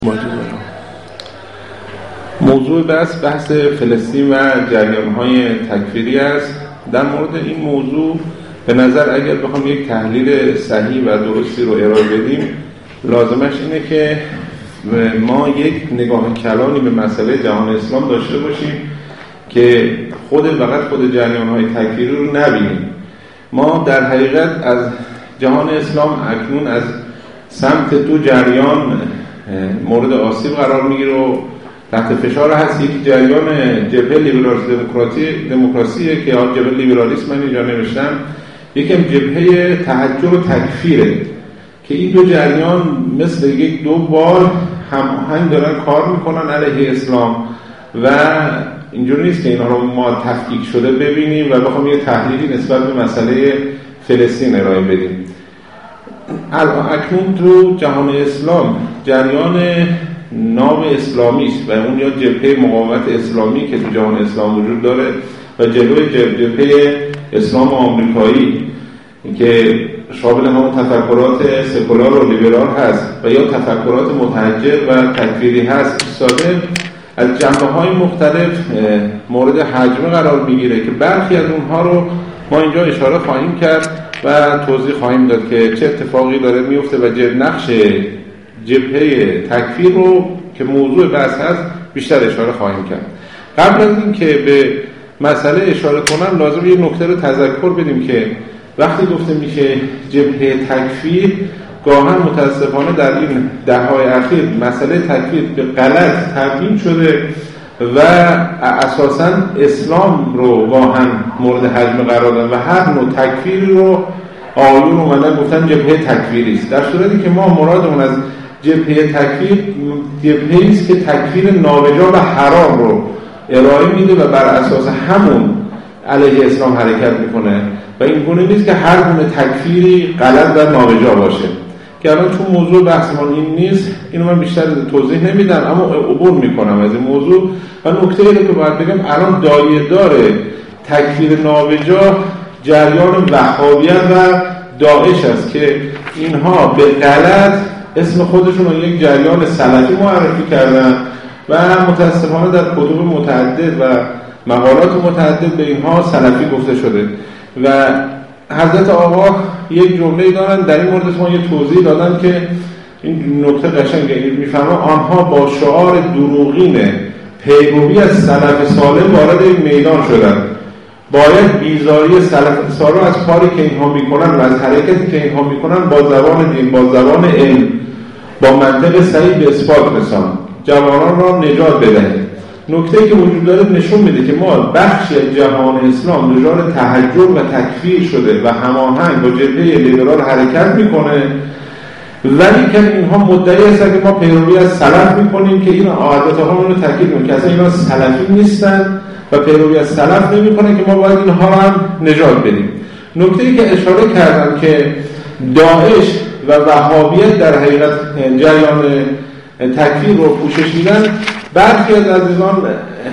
موضوع بحث فلسطین و جریان‌های تکفیری است. در مورد این موضوع به نظر اگر بخوام یک تحلیل صحیح و درستی رو ارائه بدیم، لازمش اینه که ما یک نگاه کلانی به مسئله جهان اسلام داشته باشیم که فقط خود جریان‌های تکفیری رو نبینیم. ما در حقیقت از جهان اسلام اکنون از سمت دو جریان مورد آسیب قرار میگیره و تحت فشار هست. یک جریان جبهه دموکراسیه که جبهه لیبرالیسم من اینجا نوشتم، یکم جبهه تحجر و تکفیره که این دو جریان مثل یک دو بال هماهنگ دارن کار میکنن علیه اسلام و اینجوری نیست که اینا رو ما تفکیک شده ببینیم و بخوام یه تحلیلی نسبت به مسئله فلسطین ارائه بدیم. اکنون تو جهان اسلام جریان ناب اسلامی است و اون یا جبهه مقاومت اسلامی که تو جهان اسلام وجود داره و جلوی جبهه اسلام آمریکایی که شامل همون تفکرات سکولار و لیبرال هست و یا تفکرات متحجر و تکفیری هست، ایستاده از جنبه‌های مختلف مورد هجمه قرار میگیره که برخی از اونها رو ما اینجا اشاره خواهیم کرد و توضیح خواهیم داد که چه اتفاقی داره میفته و نقش جبهه تکفیر رو که موضوع بحث هست بیشتر اشاره خواهیم کرد. قبل از این که به مسئله اشاره کنم لازم یه نکته رو تذکر بدیم که وقتی گفته میشه جبهه تکفیر، گاهن متاسفانه در این دهه‌های اخیر مسئله تکفیر به غلط تبیین شده و اساساً اسلام رو گاهن مورد هجمه قرار دادن و هر نوع تکفیری رو آیون اومدن گفتن جبهه تکفیری است، در صورتی که ما مرادمون از جبهه تکفیر جبهه‌ای است که تکفیر نابجا و حرام رو ارائه میده و بر اساس همون علیه اسلام حرکت میکنه و این گونه نیست که هر گونه تکفیری غلط و نابجا باشه که الان چون موضوع بحثمون این نیست اینو من بیشتر توضیح نمیدم، اما عبور میکنم از این موضوع و نکته ای رو که باید بگم الان دایره داره تکفیر نابجا جریان وهابیت و داعش است که اینها به غلط اسم خودشون رو یک جریان سلفی معرفی کردن و متاسفانه در کتب متعدد و مقالات متعدد به اینها سلفی گفته شده و حضرت آقا یک جمله دارن در این مورد ما یه توضیح دادن که این نکته قشنگه. میفهمن آنها با شعار دروغین پیروی از سلف صالح وارد این میدان شدن، باید بیزاری سلف صالح از کاری که اینها میکنن و از حرکتی که اینها میکنن با زبان دین، با زبان علم، با منطق صحیح به اثبات رسان، جوانان را نجات بدهید. نکته‌ای که وجود داره نشون میده که ما بخشی از جهان اسلام دچار تحجر و تکفیر شده و هماهنگ با جبهه لیبرال حرکت میکنه، ولی که اینها مدعی هستن که ما پیروی از سلف میکنیم که این عادت ها رو تاکید میکنه که اصلا اینا سلفی نیستن و پیروی از سلف نمیکنن که ما باید اینها رو هم نجات بدیم. نکته‌ای که اشاره کردم که داعش و وهابیت در حقیقت جریان تکفیر رو پوشش میدن، برخی از عزیزان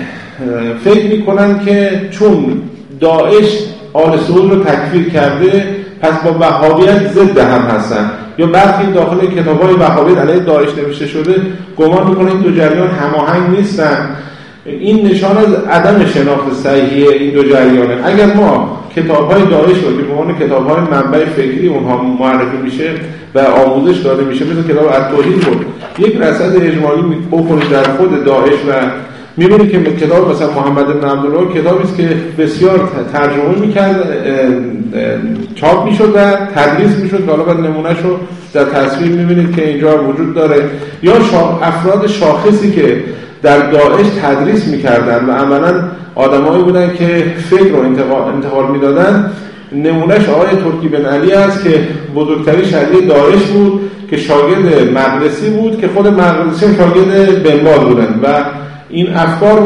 فکر میکنن که چون داعش آل سعود رو تکفیر کرده پس با وهابیت ضد هم هستن، یا برخی داخل کتاب‌های وهابیت علیه داعش نوشته شده گمان میکنن این دو جریان هماهنگ نیستن. این نشان از عدم شناخت صحیح این دو جریانه. اگر ما کتاب‌های داعش رو که به عنوان کتاب‌های منبع فکری اونها معرفی میشه و آموزش داده میشه، مثل کتاب التوحید بود، یک رصد اجمالی بکنید در خود داعش و میبینید که کتاب مثلا محمد بن عبدالله کتابی است که بسیار ترجمه میکرد، چاپ میشد و تدریس میشد. حالا بعد نمونهش رو در تصویر میبینید که اینجا وجود داره. یا افراد شاخصی که در داعش تدریس میکردن و عملاً آدمایی بودن که فکر رو انتقال میدادن. نمونهش آقای ترکی بن علی است که بزرگترین شیعه داعش بود که شاگرد مقدسی بود که خود مقدسی هم شاگرد بن باز بودن و این افراد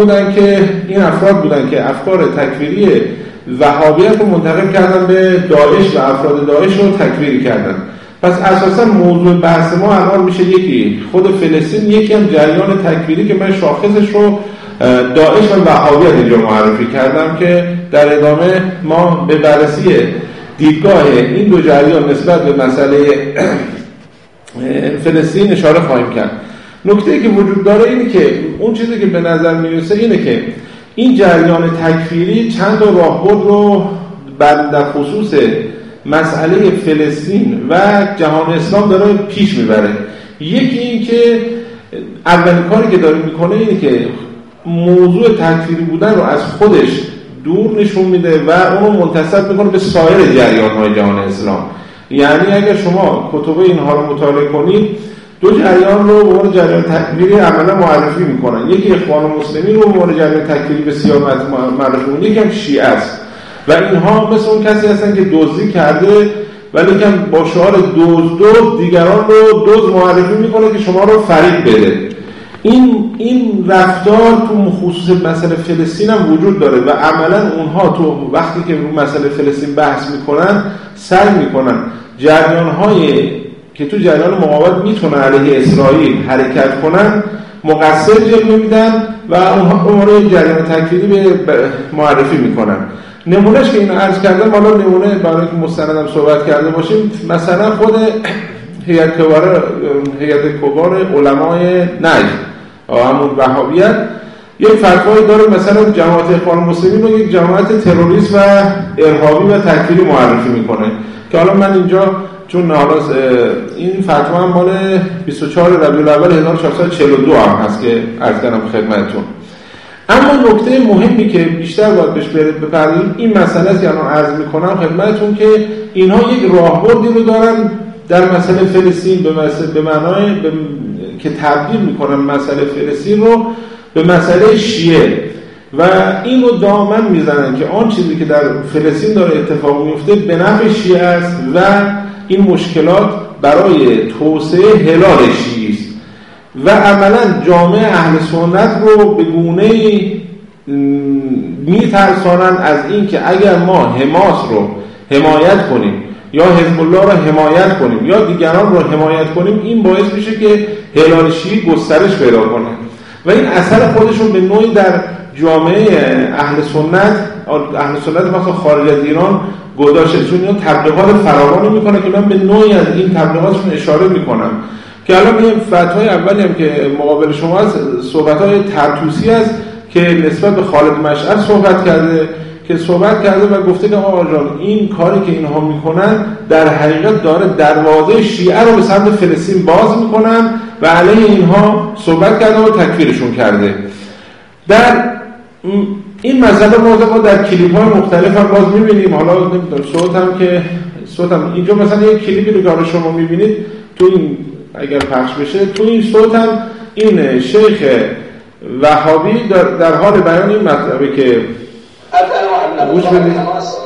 بودن که افکار تکفیری وهابیت رو منتقل کردن به داعش و افراد داعش رو تکفیری کردن. پس اساسا موضوع بحث ما الان میشه یکی خود فلسطین، یکی هم جریان تکفیری که من شاخصش رو داعش و وهابیت اینجا معرفی کردم که در ادامه ما به بررسی دیدگاه این دو جریان نسبت به مسئله فلسطین اشاره خواهیم کرد. نکته‌ای که وجود داره اینه که اون چیزی که به نظر میرسه اینه که این جریان تکفیری چند تا راهبرد رو در خصوص مسئله فلسطین و جهان اسلام داره پیش میبره. یکی این که اولین کاری که داره میکنه اینه که موضوع تکفیری بودن رو از خودش دور نشون میده و اونو منتسب میکنه به سایر جریان‌های جهان اسلام. یعنی اگر شما کتب اینها رو مطالعه کنید، دو جریان رو به عنوان جریان تکفیری عملا معرفی میکنن. یکی اخوان المسلمین رو به عنوان جریان تکفیری بسیار معرفی میکنن، یکی هم شیعه است و اینها مثل اون کسی هستن که دزدی کرده ولی که با شعار دزد دیگران رو دزد معرفی میکنه که شما رو فریب بده. این رفتار تو خصوص مسئله فلسطین هم وجود داره و عملا اونها تو وقتی که رو مسئله فلسطین بحث میکنن سعی میکنن جریان‌های که تو جریان مقاومت میتونن علیه اسرائیل حرکت کنن مقصر جلوه میدن و اونها رو جریان تکفیری معرفی میکنن. نمونهش که اینو عرض کردم، حالا نمونه برای اینکه مستندم صحبت کرده باشیم، مثلا خود هیئت کبار علمای نجد همون وهابیت یک فتوایی داره، مثلا جماعت اخوان المسلمین رو یک جماعت تروریست و ارهابی و تکفیری معرفی میکنه که حالا من اینجا چون حالا این فتوا هم مال 24 ربیع الاول 1442 هم هست که عرض کردم خدمتتون. اما نکته مهمی که بیشتر باید بهش بپردازیم این مسئله است که الان عرض میکنم خدمتتون که اینها یک راهبردی رو دارن در مسئله فلسطین به معنای که تبدیل میکنن مسئله فلسطین رو به مسئله شیعه و اینو دامن میزنن که آن چیزی که در فلسطین داره اتفاق میفته به نفع شیعه است و این مشکلات برای توسعه هلال شیعی است و عملا جامعه اهل سنت رو به گونه‌ای میترسانن از این که اگر ما حماس رو حمایت کنیم یا حزب الله رو حمایت کنیم یا دیگران رو حمایت کنیم، این باعث میشه که هلال شیعی گسترش پیدا کنه و این اثر خودشون به نوعی در جامعه اهل سنت مثلا خارج از ایران گذاشته، چون اینا تبلیغات فراوانی میکنه که من به نوعی از این تبلیغاتشون اشاره میکنم که الان این فتوای اولی هم که مقابل شما هست صحبت‌های طرطوسی است که نسبت به خالد مشعل صحبت کرده و گفته که آقا جان این کاری که اینها میکنن در حقیقت داره دروازه شیعه رو به سمت فلسطین باز میکنن و علیه اینها صحبت کرده و تکفیرشون کرده. در این مسئله ما در کلیپ های مختلف هم باز میبینیم. حالا صوتم اینجا مثلا یک کلیپی رو که شما میبینید تو این اگر پخش بشه تو این صوت هم این شیخ وهابی در حال بیان این مطلبه که گوش بدید.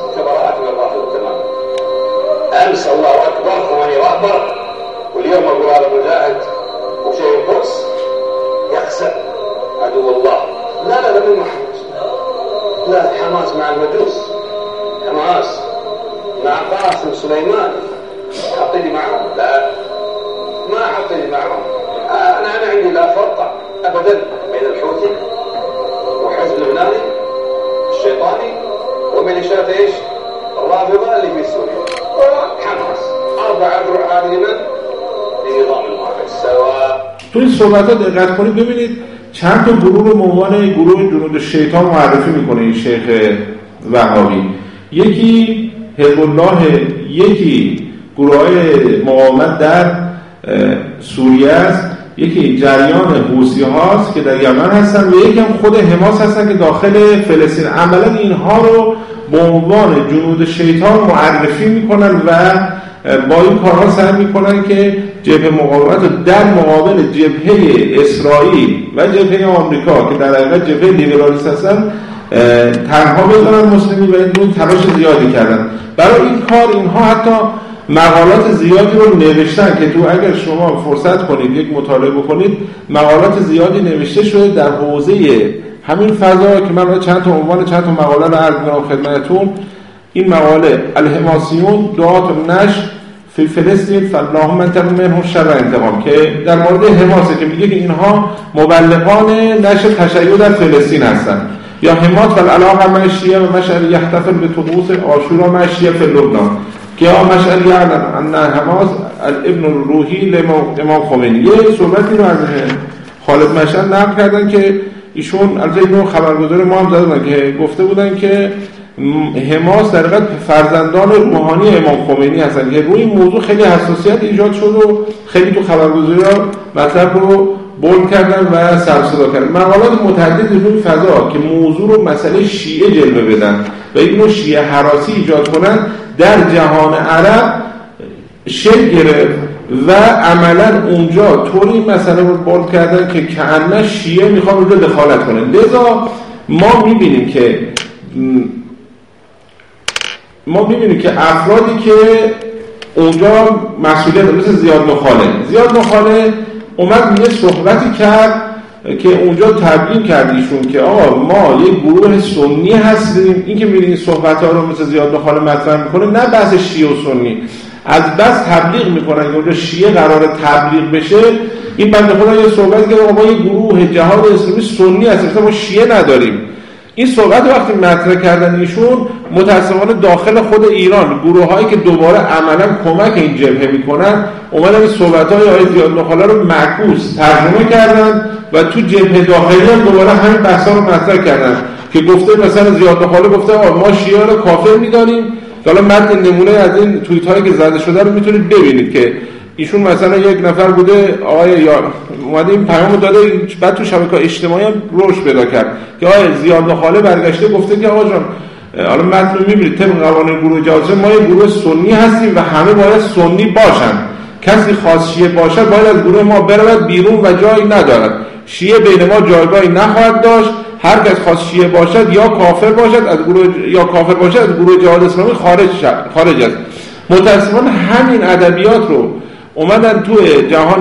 امس الله اكبر ومن اكبر واليوم اقول على مجاهد وشيء القدس يخسر عدو الله. لا مو محمود، لا حماس مع المجوس، حماس مع قاسم سليمان حطني معهم، لا ما حطني معهم. انا عندي لا فرق ابدا بين الحوثي وحزب اللبناني الشيطاني وميليشيات ايش؟ الرافضه اللي في سوريا وحماس. 4 أذرع هذه لمن؟ لنظام واحد سواء. تو این صحبتات دقت کنید ببینید چند تا گروه رو به عنوان گروه جنود شیطان معرفی میکنه این شیخ وهابی. یکی حزب الله، یکی گروه‌های مقاومت در سوریه است، یکی جریان حوثی هاست که در یمن هستن و یکی هم خود حماس هستن که داخل فلسطین. عملا اینها رو به عنوان جنود شیطان معرفی میکنن و با این کارها سعی میکنن که جبهه مقاومت در مقابل جبهه اسرائیل و جبهه آمریکا که در حقیقت جبهه لیبرالیست هستن تنها بذارن مسلمی و این تلاش زیادی کردن. برای این کار اینها حتی مقالات زیادی رو نوشتن که تو اگر شما فرصت کنید یک مطالعه بکنید مقالات زیادی نوشته شده در حوزه همین فضا که من چند تا مقاله رو عرض می‌کنم خدمتتون. این مقاله الحماسیون دعات النشر فی فلسطین فاللهم انتقم منهم شر انتقام که در مورد حماسه که میگه که اینها مبلغان نشر تشیع در فلسطین هستن، یا حماس والعلاقه مع الشیعه و مشعل یحتفل به طقوس عاشورا مع الشیعه فی لبنان که مشعل یعلم ان حماس ابن روحی امام خمینی. یه صحبتی رو از خالد مشهد نقل کردن که ایشون البته اینو خبرگزار ما هم دادن که گفته بودن که حماس در حقیقت فرزندان روحانی امام خمینی هستن که روی این موضوع خیلی حساسیت ایجاد شد و خیلی تو خبرگزاری‌ها مطلب رو بولد کردن و سر صدا کردن. مقالات متعددی روی فضا که موضوع رو مسئله شیعه جلوه بدن و اینو شیعه هراسی ایجاد کنن در جهان عرب شکل گرفت و عملا اونجا طوری این مسئله رو بولد کردن که کأنه شیعه میخواد اونجا دخالت کنه. لذا ما میبینیم که افرادی که اونجا مسئولیت مثل زیاد نخاله اومد یه صحبتی کرد که اونجا تبیین کردیشون که آقا ما یه گروه سنی هستیم. این که میرین این صحبت‌ها رو مثل زیاد نخاله مطرح میکنه نه بحث شیعه و سنی، از بس تبلیغ میکنن که اونجا شیعه قراره تبلیغ بشه. این بنده خدا یه صحبت که ما یه گروه جهاد اسلامی سنی هستیم، ما شیعه نداریم. این صحبت وقتی مطرح کردن ایشون متأسفانه داخل خود ایران گروه‌هایی که دوباره عملاً کمک این جبهه میکنن اومدن این صحبت‌های آقای زیاد نخاله رو معکوس ترجمه کردن و تو جبهه داخلی هم دوباره همین بحثا رو مطرح کردن که گفته مثلا زیاد نخاله گفته ما شیعه رو کافر می‌دانیم. حالا متن نمونه از این توییت‌هایی که زده شده رو میتونید ببینید که ایشون مثلا یک نفر بوده آقای اومده این پیامو داده، بعد تو شبکه‌های اجتماعی هم رشد پیدا کرد که آقای زیاد نخاله برگشته گفته که آقا جان حالا متن رو می‌بینید طبق قوانین گروه جاسوسی ما یه گروه سنی هستیم و همه باید سنی باشن، کسی خاص شیعه باشد باید از گروه ما برود بیرون و جایی ندارد، شیعه بین ما جایگاهی نخواهد داشت، هر کس خاص شیعه باشد یا کافر باشد از گروه جهاد اسلامی خارج است. متأسفانه همین ادبیات رو اومدن توی جهان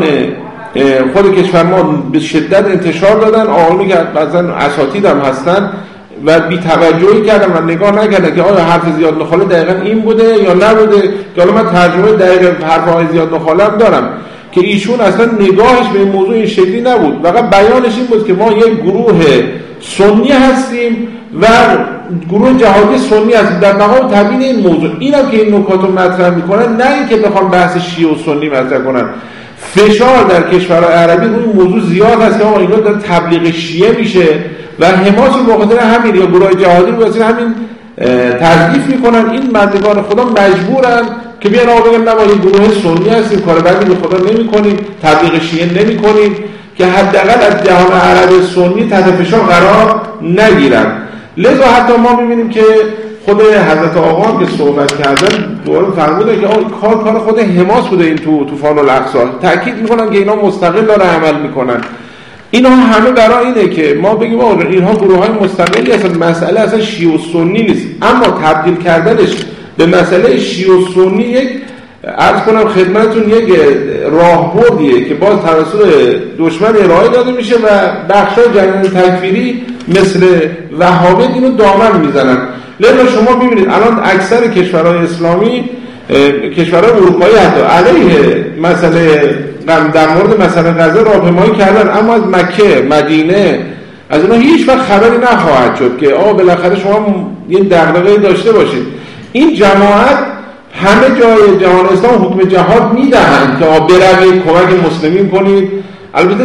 خود کشور ما به شدت انتشار دادن. آقایونی که بعضن اساتید هم هستن و بی توجهی کردن و نگاه نکردن که آیا حرف زیاد نخاله دقیقاً این بوده یا نبوده. که حالا من ترجمه دقیق حرف آقای زیاد نخاله هم دارم که ایشون اصلا نگاهش به این موضوع این شکلی نبود، فقط بیانش این بود که ما یک گروه سنی هستیم و گروه جهادی سنی هستیم در مقام تبیین این موضوع. اینم که این نکات رو مطرح میکنن نه اینکه بخوام بحث شیعه و سنی مطرح کنن. فشار در کشورهای عربی روی موضوع زیاد هست که آقا اینا داره تبلیغ شیعه میشه و حماس رو بخاطر همین یا گروه جهادی رو واسه همین تضعیف میکنن. این بندگان خدا مجبورن که بیان آقا بگن نه ما این گروه سنی هستیم، کار بدی به خدا نمیکنیم، تبلیغ شیعه نمیکنیم، که حداقل از جهان عرب سنی تحت فشار قرار نگیرن. لذا حتی ما میبینیم که خود حضرت آقا هم که صحبت کردن دوباره فرمودن که کار خود حماس بوده این طوفان الاقصی. تاکید میکنن که اینا مستقل داره عمل میکنن. اینا همه برای اینه که ما بگیم اینها گروه‌های مستقلی هستن، مسئله اصلا شیعه و سنی نیست. اما تبدیل کردنش به مسئله شیعه و سنی یک عرض کنم خدمتتون یک راهبردیه که باز توسط دشمن ارائه داده میشه و بخشای جریان تکفیری مثل وهابیت اینو دامن میزنن. لذا شما ببینید الان اکثر کشورهای اسلامی، کشورهای اروپایی حتی علیه مسئله در مورد مسئله غزه راهپیمایی کردن، اما از مکه، مدینه از اونها هیچ وقت خبری نخواهد شد که بالاخره شما یه دغدغه‌ای داشته باشید. این جماعت همه جای جهان اسلام حکم جهاد میدهند که بروید کمک مسلمین کنید، البته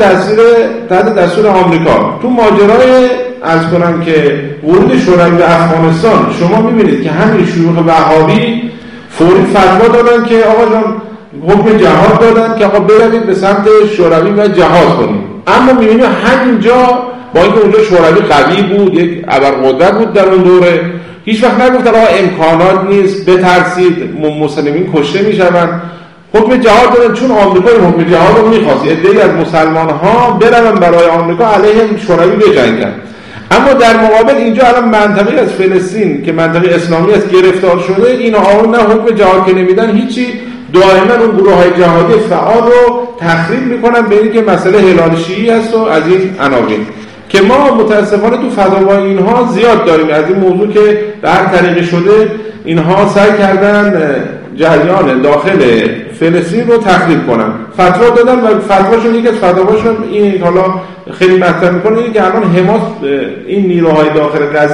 تحت دستور آمریکا. تو ماجرای عرض کنم که ورود شوروی به افغانستان شما میبینید که همین شیوخ وهابی فوری فتوا دادن که آقا جان حکم جهاد دادن که آقا بروید به سمت شوروی و جهاد کنید. اما میبینید همینجا با اینکه اونجا شوروی قوی بود، یک ابرقدرت بود در اون دوره، هیچ وقت نگفتن آقا امکانات نیست، بترسید مسلمین کشته میشوند، حکم جهاد دادن. چون آمریکا این حکم جهاد رو میخواست عده‌ای از مسلمان ها برن برای آمریکا علیه شوروی بجنگن. اما در مقابل اینجا الان منطقه از فلسطین که منطقه اسلامی است گرفتار شده، این آقایون نه حکم جهاد که نمیدن هیچی، دائما اون گروه‌های جهادی فعال رو تخریب میکنن به اینکه مسئله هلال شیعی است و از این عناوین که ما متاسفانه تو فضاهای اینها زیاد داریم. از این موضوع که در طریق شده اینها سعی کردن جریان داخل فلسطین رو تخریب کنن، فتوا دادن و فتواشون یکی از فتواشون این حالا خیلی مطرح میکنه اینه که الان حماس این نیروهای داخل غزه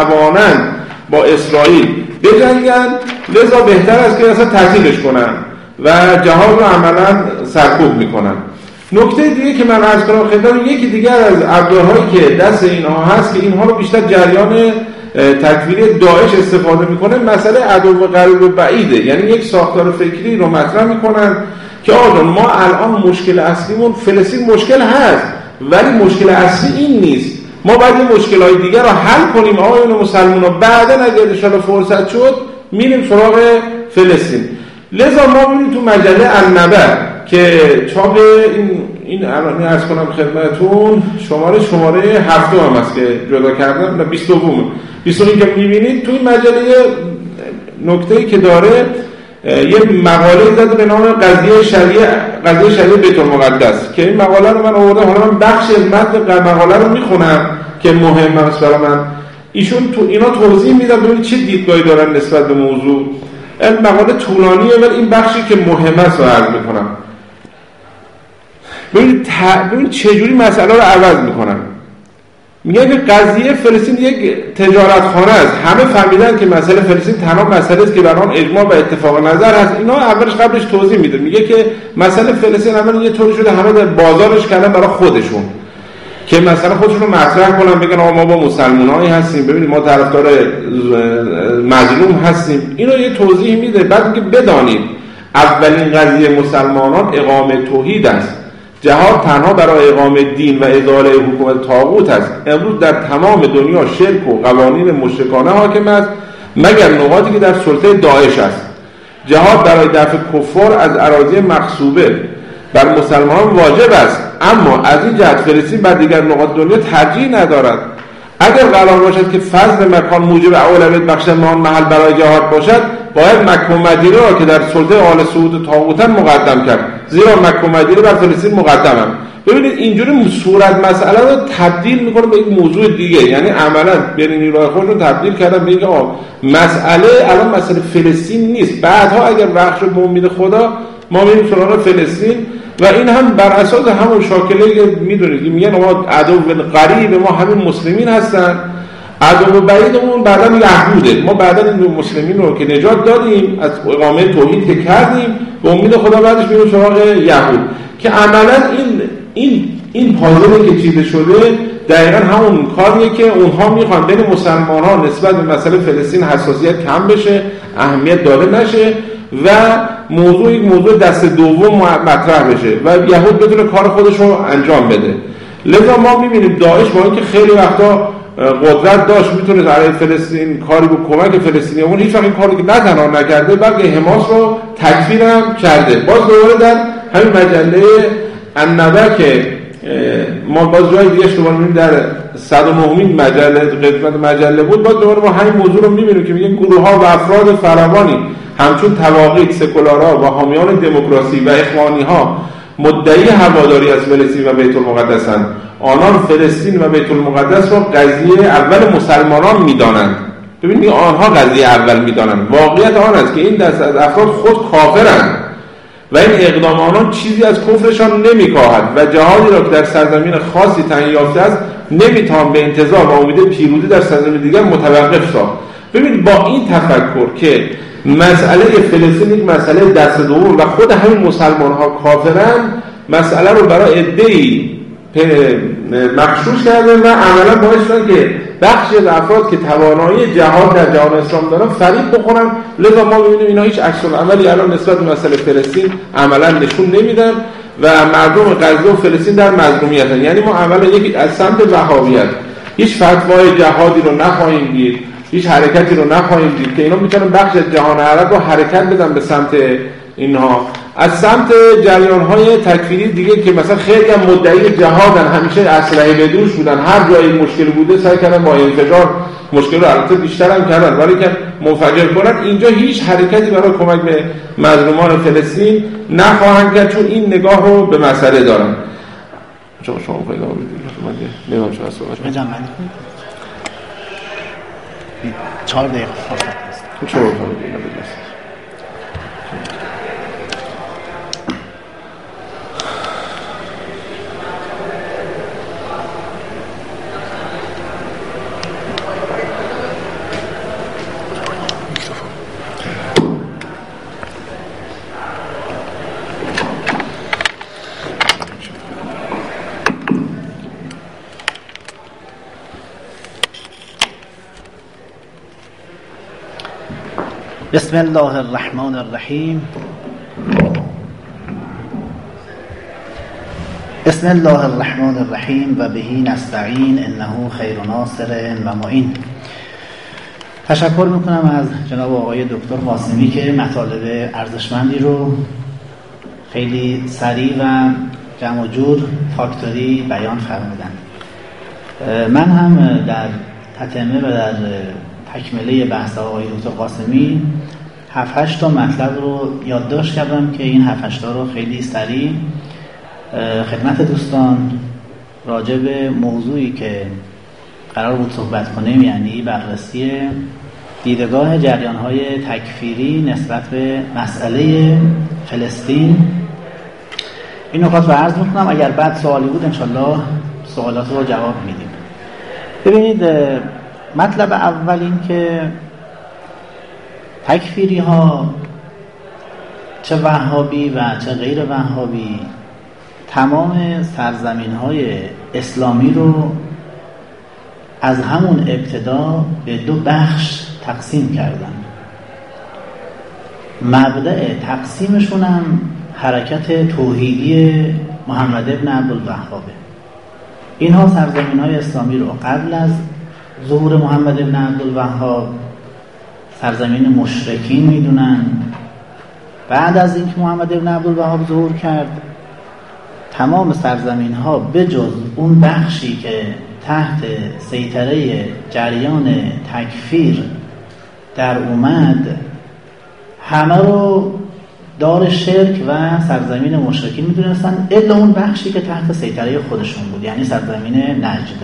نمیتوانند با اسرائیل بجنگن، لذا بهتر است که اصلا تعطیلش کنن و جهاد رو عملا سرکوب میکنن. نکته دیگه که من عرض کنم خدمتتون، یکی دیگر از ابزارهایی که دست اینها هست که اینها رو بیشتر جریان تکفیری داعش استفاده میکنه، مسئله عدو قریب و بعیده. یعنی یک ساختار فکری رو مطرح میکنن که آقا ما الان مشکل اصلیمون فلسطین مشکل هست، ولی مشکل اصلی این نیست، ما باید این مشکل‌های دیگر رو حل کنیم آقایون مسلمان‌ها، بعداً اگر ان شاءالله فرصت شد میریم سراغ فلسطین. لذا ما می‌بینیم تو مجله النبأ که چاپ این الان عرض کنم خدمتتون شماره 7 هم هست که جدا کردم، نه 22 که می‌بینید تو این مجله نکته‌ای که داره، یه مقاله زده به نام قضیه شریعه بیت المقدس که این مقاله رو من آوردم، حالا من بخش از متن مقاله رو میخونم که مهمه است برای من. ایشون تو اینا توضیح میدن ببینید چه دیدگاهی دارن نسبت به موضوع. این مقاله طولانیه ولی این بخشی که مهم است رو عرض میکنم. ببینید چه جوری مسئله رو عوض میکنن. میگه که قضیه فلسطین یک تجارتخانه است، همه فهمیدن که مسئله فلسطین تنها مسئله است که بر آن اجماع و اتفاق نظر هست. اینا قبلش توضیح میده، میگه که مسئله فلسطین اول یه طوری شده همه در بازارش کردن برای خودشون که مثلا خودشون رو مطرح کنن، بگن آقا ما با مسلمانایی هستیم، ببینید ما طرفدار مظلوم هستیم. اینو یه توضیح میده، بعد میگه بدانید اولین قضیه مسلمانان اقامه توحید است. جهاد تنها برای اقامه دین و ازاله حکومت طاغوت است. امروز در تمام دنیا شرک و قوانین مشرکانه حاکم است مگر نقاطی که در سلطه داعش است. جهاد برای دفع کفار از اراضی مغصوبه بر مسلمانان واجب است، اما از این جهت فلسطین بر دیگر نقاط دنیا ترجیح ندارد. اگر قرار باشد که فضل مکان موجب اولویت بخشیدن آن محل برای جهاد باشد، باید مکه و مدینه را که در سلطه آل سعود طاغوتن مقدم کرد، زیرا مکه و مدینه بر فلسطین مقدمند. ببینید اینجوری صورت مسئله رو تبدیل میکنه به یک موضوع دیگه، یعنی عملا بین نیروهای خودشون تبدیل کردن به اینکه مسئله الان مسئله فلسطین نیست، بعدها اگر وقت شد به امید خدا ما میریم سراغ فلسطین. و این هم بر اساس همون شاکله که میدونید میگن ما عدو قریب ما همین مسلمین هستن، عدو بعیدمون بعداً یهوده. ما بعداً این مسلمین رو که نجات دادیم از اقامه توحید که کردیم به امید خدا بعدش میریم سراغ یهود، که عملاً این پازلی که چیده شده دقیقاً همون کاریه که اونها میخوان بین مسلمان‌ها نسبت به مسئله فلسطین حساسیت کم بشه، اهمیت داده نشه و یک موضوع دست دوم مطرح بشه و یهود بتونه کار خودش رو انجام بده. لذا ما میبینیم داعش با اینکه خیلی وقتا قدرت داشت میتونه برای فلسطین کاری به کمک فلسطینیان، هیچ وقت این کاری که نه تنها نکرده بلکه حماس رو تکفیر هم کرده. باز دوباره در همین مجله النبأ که ما باز جای دیگه دوباره میبینیم در 109مین مجله قسمت مجله بود، باز دوباره ما همین موضوع رو میبینیم که میگن گروه ها و افراد فراوانی همچون تواقیت، سکولارها و حامیان دموکراسی و اخوانی ها مدعی هواداری از فلسطین و بیت المقدس هستند. آنان فلسطین و بیت المقدس را قضیه اول مسلمانان می‌دانند. ببینید آنها قضیه اول می‌دانند. واقعیت آن است که این دست از افراد خود کافرند و این اقدام آنان چیزی از کفرشان نمی‌کاهد و جهادی را که در سرزمین خاصی تعیین یافته است نمی‌توان به انتظار و امید پیروزی در سرزمین دیگر متوقف ساخت. ببینید با این تفکر که مسئله فلسطین یک مسئله دست دوم و خود همین مسلمان ها کافرن، مسئله رو برای عده‌ای مخشوش کردن و عملا باعث شدن که بخشی از افراد که توانایی جهاد در جهان اسلام دارن فریب بخورن. لذا ما می‌بینیم اینا هیچ عکس العملی الان نسبت به مسئله فلسطین عملا نشون نمیدن و مردم غزه و فلسطین در مظلومیتن. یعنی ما عملا یکی از سمت وهابیت هیچ فتوای جهادی رو نخواهیم دید، هیچ حرکتی رو نخواهیم دید که اینا میتونن بخش از جهان عرب رو حرکت بدن به سمت اینها. از سمت جریان‌های تکفیری دیگه که مثلا خیلی هم مدعی جهادن، همیشه اسلحه به دوش بودن، هر جایی مشکل بوده سعی کردن با انفجار مشکل رو البته بیشتر هم کردن ولی که منفجر کنن، اینجا هیچ حرکتی برای کمک به مظلومان فلسطین نخواهند کرد چون این نگاه رو به مسئله دارن. شما پیدا بدید من نمیدونم چه صحبت کنم. 4 دقیقه فرصت هست. 4 دقیقه. بسم الله الرحمن الرحیم. بسم الله الرحمن الرحیم و بهی نستعین انه خیر ناصر و معین. تشکر میکنم از جناب آقای دکتر قاسمی که مطالب ارزشمندی رو خیلی سریع و جمع و جور فاکتوری بیان فرمودن. من هم در تتمه و در تکمله بحث آقای دکتر قاسمی 7-8 تا مطلب رو یادداشت کردم که این 7-8 تا رو خیلی سریع خدمت دوستان راجع به موضوعی که قرار بود صحبت کنیم، یعنی بررسی دیدگاه جریان‌های تکفیری نسبت به مسئله فلسطین، این نکات رو عرض می‌کنم. اگر بعد سوالی بود انشالله سوالات رو جواب میدیم. ببینید، مطلب اول این که تکفیری ها چه وهابی و چه غیر وهابی تمام سرزمین های اسلامی رو از همون ابتدا به 2 بخش تقسیم کردن. مبدأ تقسیمشون هم حرکت توحیدی محمد ابن عبدالوهابه. اینها سرزمین های اسلامی رو قبل از ظهور محمد ابن عبدالوهاب سرزمین مشرکین میدونن. بعد از اینکه محمد ابن عبدالوهاب ظهور کرد، تمام سرزمین ها بجز اون بخشی که تحت سیطره جریان تکفیر در اومد، همه رو دار شرک و سرزمین مشرکین میدونستن، الا اون بخشی که تحت سیطره خودشون بود، یعنی سرزمین نجده.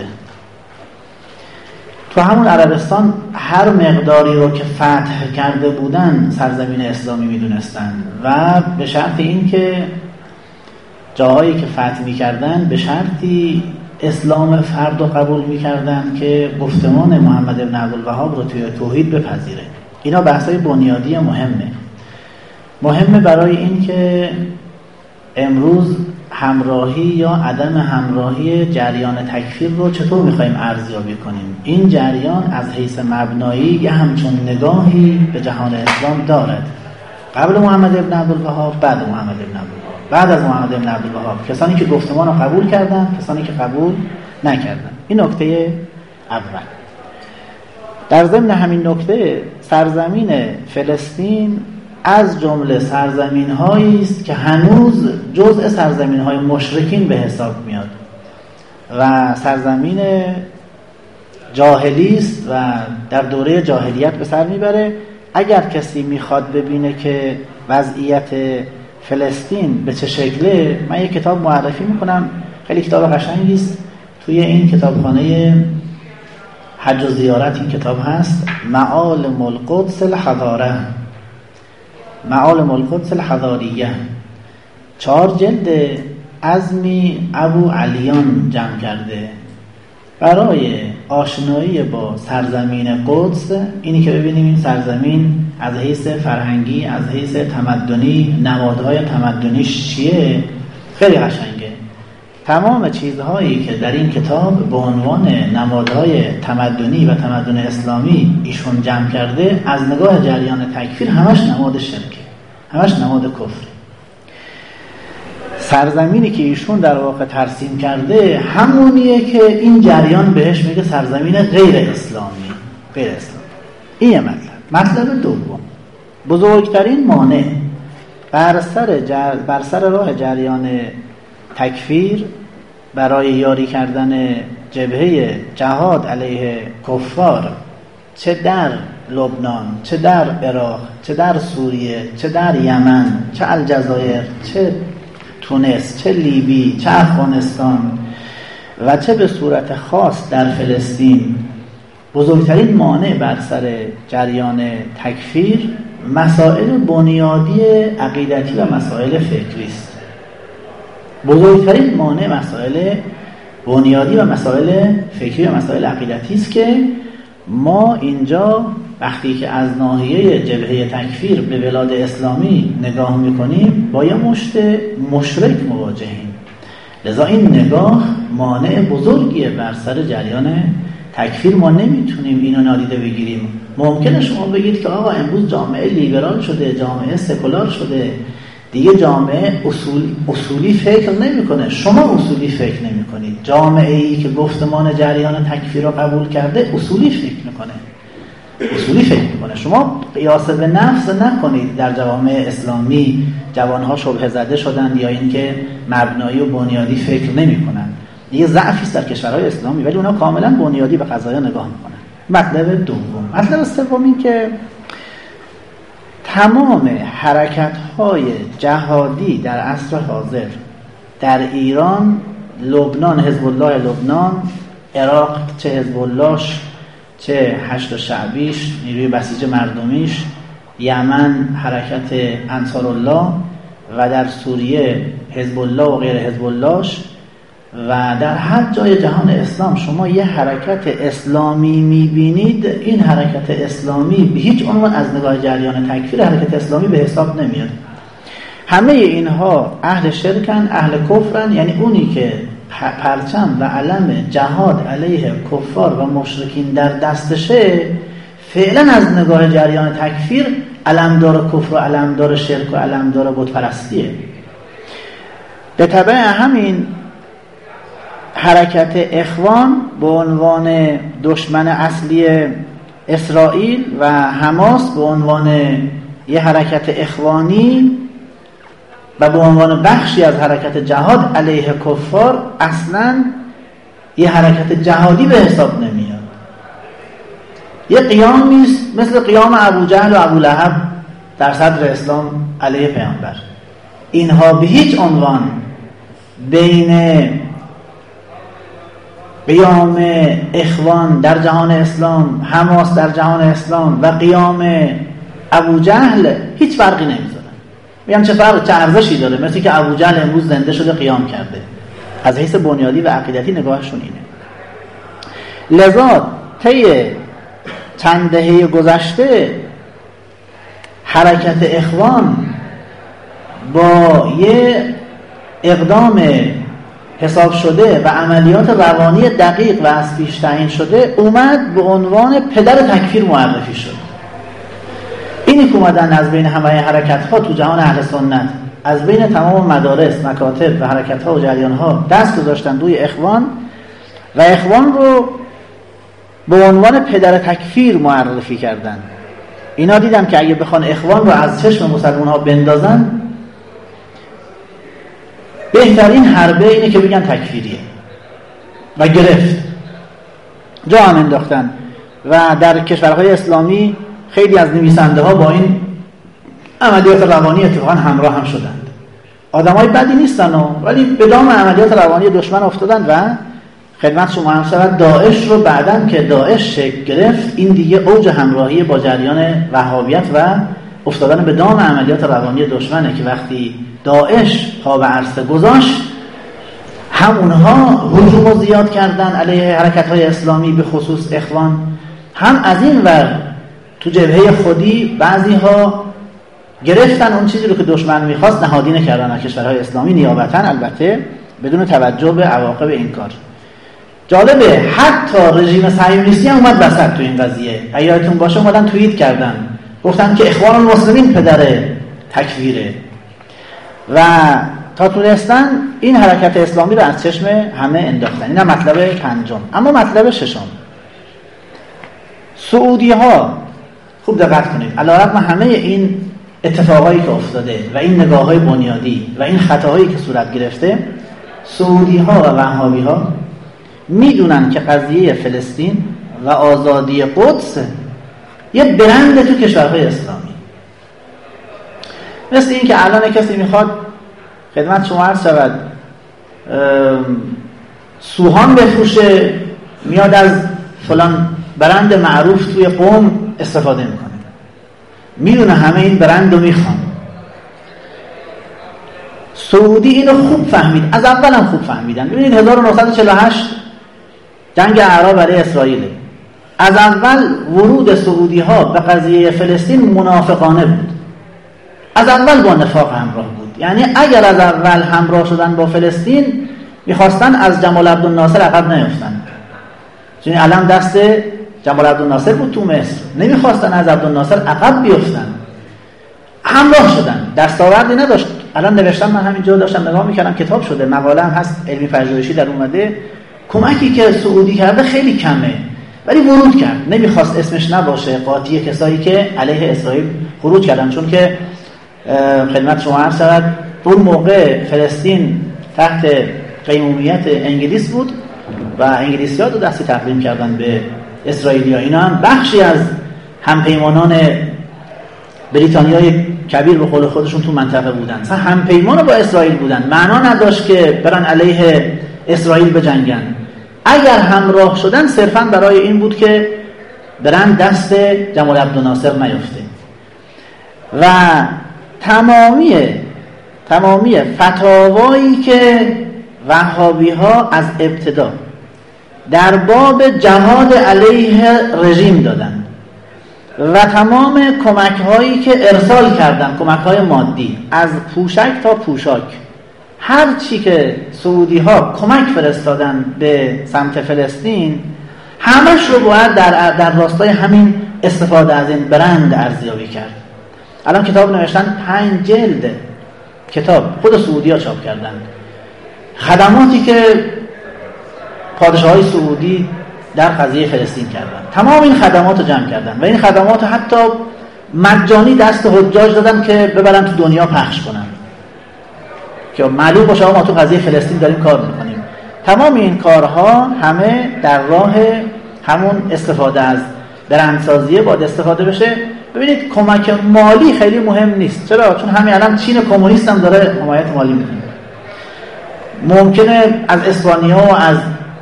تو همون عربستان هر مقداری رو که فتح کرده بودن سرزمین اسلامی میدونستن و به شرط این که جاهایی که فتح میکردن به شرطی اسلام فرد رو قبول میکردن که گفتمان محمد ابن عبدالوهاب رو توی توحید بپذیره. اینا بحثای بنیادی مهمه برای این که امروز همراهی یا عدم همراهی جریان تکفیر رو چطور میخوایم ارزیابی کنیم. این جریان از حیث مبنایی یه همچون نگاهی به جهان اسلام دارد. قبل محمد ابن عبدالوهاب، بعد محمد ابن عبدالوهاب، بعد از محمد ابن عبدالوهاب، کسانی که گفتمان رو قبول کردن، کسانی که قبول نکردن. این نکته اول. در ضمن همین نکته، سرزمین فلسطین از جمله سرزمین هایی است که هنوز جزء سرزمین های مشرکین به حساب میاد و سرزمین جاهلی است و در دوره جاهلیت به سر میبره. اگر کسی میخواد ببینه که وضعیت فلسطین به چه شکله، من یک کتاب معرفی میکنم، خیلی کتاب قشنگی است، توی این کتابخانه حج و زیارت این کتاب هست، معالم القدس الحضاره، معالم القدس الحضاریه، 4 جلد، عزمی ابو علیان جمع کرده برای آشنایی با سرزمین قدس. اینی که ببینیم این سرزمین از حیث فرهنگی، از حیث تمدنی، نمادهای تمدنیش چیه، خیلی قشنگه. تمام چیزهایی که در این کتاب به عنوان نمادهای تمدنی و تمدن اسلامی ایشون جمع کرده، از نگاه جریان تکفیر همش نماد شرکه، همش نماد کفر. سرزمینی که ایشون در واقع ترسیم کرده همونیه که این جریان بهش میگه سرزمین غیر اسلامی. غیر اسلامی. این یه مطلب دوم، بزرگترین مانع بر سر راه جریان تکفیر برای یاری کردن جبهه جهاد علیه کفار، چه در لبنان، چه در عراق، چه در سوریه، چه در یمن، چه الجزایر، چه تونس، چه لیبی، چه افغانستان و چه به صورت خاص در فلسطین، بزرگترین مانع بر سر جریان تکفیر مسائل بنیادی عقیدتی و مسائل فکری است. بزرگترین مانع مسائل بنیادی و مسائل فکری و مسائل عقیدتی است که ما اینجا وقتی که از ناحیه جبهه تکفیر به بلاد اسلامی نگاه میکنیم با یه مشت مشرک مواجهیم. لذا این نگاه مانع بزرگیه بر سر جریان تکفیر. ما نمیتونیم اینو نادیده بگیریم. ممکنه شما بگید که آقا امروز جامعه لیبرال شده، جامعه سکولار شده، دیگه جامعه اصولی فکر نمیکنه. شما اصولی فکر نمیکنید. جامعه ای که گفتمان جریان تکفیر رو قبول کرده اصولی فکر میکنه. شما قیاس به نفس نکنید. در جوامع اسلامی جوانها شبهه زده شدند یا اینکه مبنایی و بنیادی فکر نمیکنن. دیگه ضعفی است در کشورهای اسلامی، ولی اونا کاملا بنیادی به قضایا نگاه میکنن. مطلب دوم. مطلب سوم این که تمام حرکت‌های جهادی در عصر حاضر در ایران، لبنان، حزب الله لبنان، عراق چه حزب اللهش، چه هشت شعبیش، نیروی بسیج مردمیش، یمن حرکت انصارالله و در سوریه حزب الله و غیر حزب اللهش و در هر جای جهان اسلام شما یه حرکت اسلامی میبینید، این حرکت اسلامی به هیچ عنوان از نگاه جریان تکفیر حرکت اسلامی به حساب نمیاد. همه اینها اهل شرکن، اهل کفرن، یعنی اونی که پرچم و علم جهاد علیه کفار و مشرکین در دستشه فعلا از نگاه جریان تکفیر علمدار کفر و علمدار شرک و علمدار بت پرستیه. به تبع همین حرکت اخوان به عنوان دشمن اصلی اسرائیل و حماس به عنوان یه حرکت اخوانی و به عنوان بخشی از حرکت جهاد علیه کفار اصلاً یه حرکت جهادی به حساب نمیاد. یه قیام نیست مثل قیام ابو جهل و ابو لهب در صدر اسلام علیه پیامبر. اینها به هیچ عنوان بین قیام اخوان در جهان اسلام، حماس در جهان اسلام و قیام ابو جهل هیچ فرقی نمیذارن. میگم چه فرق، چه ارزشی داره؟ مثل که ابو جهل امروز زنده شده قیام کرده. از حیث بنیادی و عقیدتی نگاهشون اینه. لذا طی چند دهه گذشته حرکت اخوان با یه اقدام حساب شده و عملیات روانی دقیق و از پیش تعیین شده اومد به عنوان پدر تکفیر معرفی شد. اینی که اومدن از بین همه حرکت‌ها تو جهان اهل سنت، از بین تمام مدارس، مکاتب و حرکت‌ها و جریان‌ها دست گذاشتن روی اخوان و اخوان رو به عنوان پدر تکفیر معرفی کردن. اینا دیدن که اگه بخوان اخوان رو از چشم مسلمان‌ها بندازن بهترین حربه اینه که بگن تکفیریه و گرفت جا هم انداختن و در کشورهای اسلامی خیلی از نویسنده ها با این عملیات روانی اتفاقا همراه هم شدند. آدمای بدی نیستن ولی به دام عملیات روانی دشمن افتادن و خدمت شما هم شود داعش رو بعدن که داعش شکل گرفت این دیگه اوج همراهی با جریان وهابیت و افتادن به دام عملیات روانی دشمنه که وقتی داعش پا به عرصه گذاشت هم اونها هجوم رو زیاد کردن علیه حرکت‌های اسلامی به خصوص اخوان، هم از این ور تو جبهه خودی بعضی‌ها گرفتن اون چیزی رو که دشمن می‌خواست نهادینه کردن از کشورهای اسلامی نیابتاً، البته بدون توجه به عواقب این کار. جالبه حتی رژیم صهیونیستی هم اومد وسط تو این قضیه. اگه یادتون باشه اومدن توییت کردن گفتن که اخوان المسلمین پدر تکفیره و تا تونستن این حرکت اسلامی رو از چشم همه انداختن. این هم مطلب پنجم. اما مطلب ششم، سعودی ها خوب دقت کنید، علیرغم همه این اتفاقایی که افتاده و این نگاه‌های بنیادی و این خطاهایی که صورت گرفته، سعودی ها و وهابی ها میدونن که قضیه فلسطین و آزادی قدس یه برند تو کشورهای اسلامی. مثل این که الان کسی میخواد خدمت شما عرض شود سوهان بفروشه، میاد از فلان برند معروف توی قم استفاده میکنه، میدونه همه این برند رو میخوان. سعودی اینو خوب فهمید، از اول هم خوب فهمیدن. ببینید 1948 جنگ اعراب علیه اسرائیل، از اول ورود سعودی ها به قضیه فلسطین منافقانه بود، از اول با نفاق همراه بود. یعنی اگر از اول همراه شدن با فلسطین میخواستن از جمال عبدالناصر عقب نیفتن، چون الان دست جمال عبدالناصر بود تو مصر، نمیخواستن از عبدالناصر عقب بیفتن، همراه شدن، دستاوردی نداشت. الان نوشتم، من همینجا داشتم نگاه میکردم، کتاب شده، مقاله هم هست علمی پژوهشی در اومده، کمکی که سعودی کرده خیلی کمه، ولی ورود کرد، نمیخواست اسمش نباشه قاطی کسایی که علیه اسرائیل خروج کردن، چون که خدمت شما عرض شود اون موقع فلسطین تحت قیمومیت انگلیس بود و انگلیسی‌ها دو دستی تقدیم کردن به اسرائیلی‌ها. اینا هم بخشی از همپیمانان بریتانیای کبیر به قول خودشون تو منطقه بودن، مثلا همپیمان با اسرائیل بودن، معنا نداشت که برن علیه اسرائیل بجنگن. اگر همراه شدن صرفاً برای این بود که برن دست جمال عبدالناصر نیفته. و تمامی فتاوایی که وهابی ها از ابتدا در باب جهاد علیه رژیم دادن و تمام کمک هایی که ارسال کردن، کمک های مادی از پوشک تا پوشاک، هر چی که سعودی ها کمک فرستادن به سمت فلسطین، همش رو باید در راستای همین استفاده از این برند ارزیابی کرد. الان کتاب نوشتن 5 جلد کتاب خود سعودی ها چاپ کردن، خدماتی که پادشاه های سعودی در قضیه فلسطین کردن، تمام این خدمات رو جمع کردن و این خدمات رو حتی مجانی دست حجاج دادن که ببرن تو دنیا پخش کنن که معلوم باشه ما تو قضیه فلسطین داریم کار میکنیم. تمام این کارها همه در راه همون استفاده از برندسازیه باید استفاده بشه. ببینید کمک مالی خیلی مهم نیست. چرا؟ چون همین الان چین کمونیست هم داره حمایت مالی میکنه. ممکنه از اسپانیا و از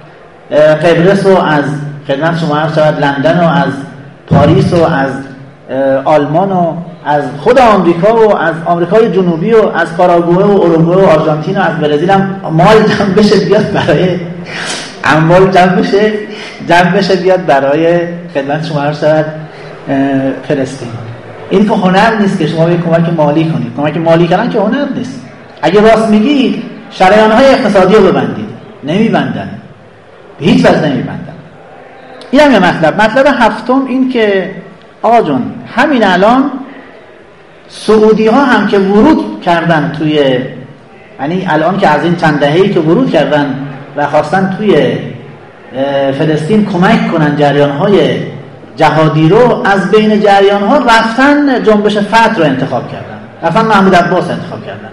قبرس و از خدمت شما عرض شود لندن و از پاریس و از آلمان و از خود آمریکا و از آمریکای جنوبی و از پاراگوئه و اوروگوئه و آرژانتین و از برزیل هم مال جمع بشه بیاد برای اموال جمع بشه بیاد برای خدمت شما عرض شود فلسطین. این که هنر نیست که شما به کمک مالی کنید. کمک مالی کردن که هنر نیست. اگه راست میگید شریان‌های اقتصادی رو ببندید، نمیبندن، به هیچ وجه نمیبندن. این هم یه مطلب هفتم این که آقا جون همین الان سعودی ها هم که ورود کردن توی، یعنی الان که از این چند دهه‌ای که ورود کردن و خواستن توی فلسطین کمک کنن جریان‌های جهادی رو، از بین جریان‌ها رفتن جنبش فتح رو انتخاب کردن، رفتن محمود عباس انتخاب کردن.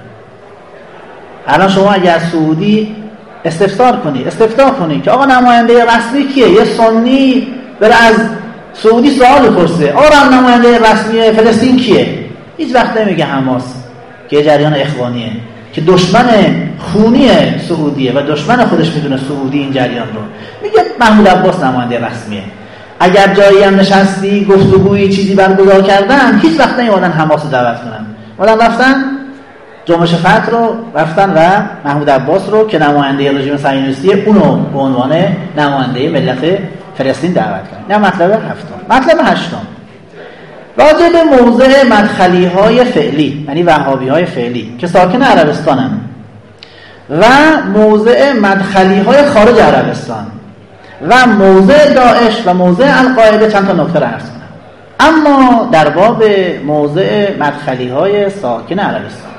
الان شما اگه از سعودی استفسار کنی که آقا نماینده رسمی کیه، یه سنی بره از سعودی سوال بپرسه آقا نماینده رسمی فلسطین کیه، هیچ وقت نمیگه حماس که یه جریان اخوانیه که دشمن خونی سعودیه و دشمن خودش میدونه سعودی این جریان رو، میگه محمود عباس نماینده رسمیه. اگر جایی هم نشستی گفتگویی چیزی برگزار کردن، هیچ وقت نمیادن حماس رو دعوت کنن، اومدن رفتن جنبش فتح رو رفتن و محمود عباس رو که نماینده رژیم صهیونیستی اونو به عنوان نماینده ملت فلسطین دعوت کردن. نه مطلب هفتم. مطلب هشتم راجع به موضع مدخلی های فعلی، یعنی وهابی های فعلی که ساکن عربستانن و موضع مدخلی های خارج عربستان و موضع داعش و موضع القاعده چند تا نکته رو عرض کنم. اما در باب موضع مدخلی های ساکن عربستان،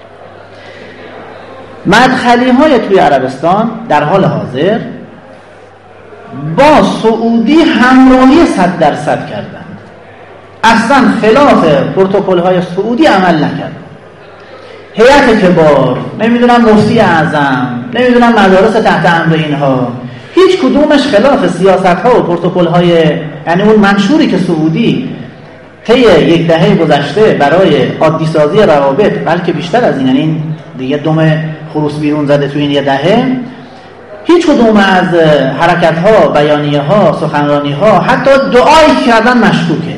مدخلی های توی عربستان در حال حاضر با سعودی همراهی 100% کردن، اصلا خلاف پروتکل های سعودی عمل نکردن. هیئت کبار، نمیدونم مفتی اعظم، نمیدونم مدارس تحت امر اینها، هیچ کدومش خلاف سیاست ها و پروتکل های، یعنی اون منشوری که سعودی طی یک دهه گذشته برای عادی سازی روابط، بلکه بیشتر از این، یعنی این دیگه دم خروس بیرون زده تو این یه دهه، هیچ کدوم از حرکت ها، بیانیه ها، سخنرانی ها، حتی دعایی کردن مشکوکه،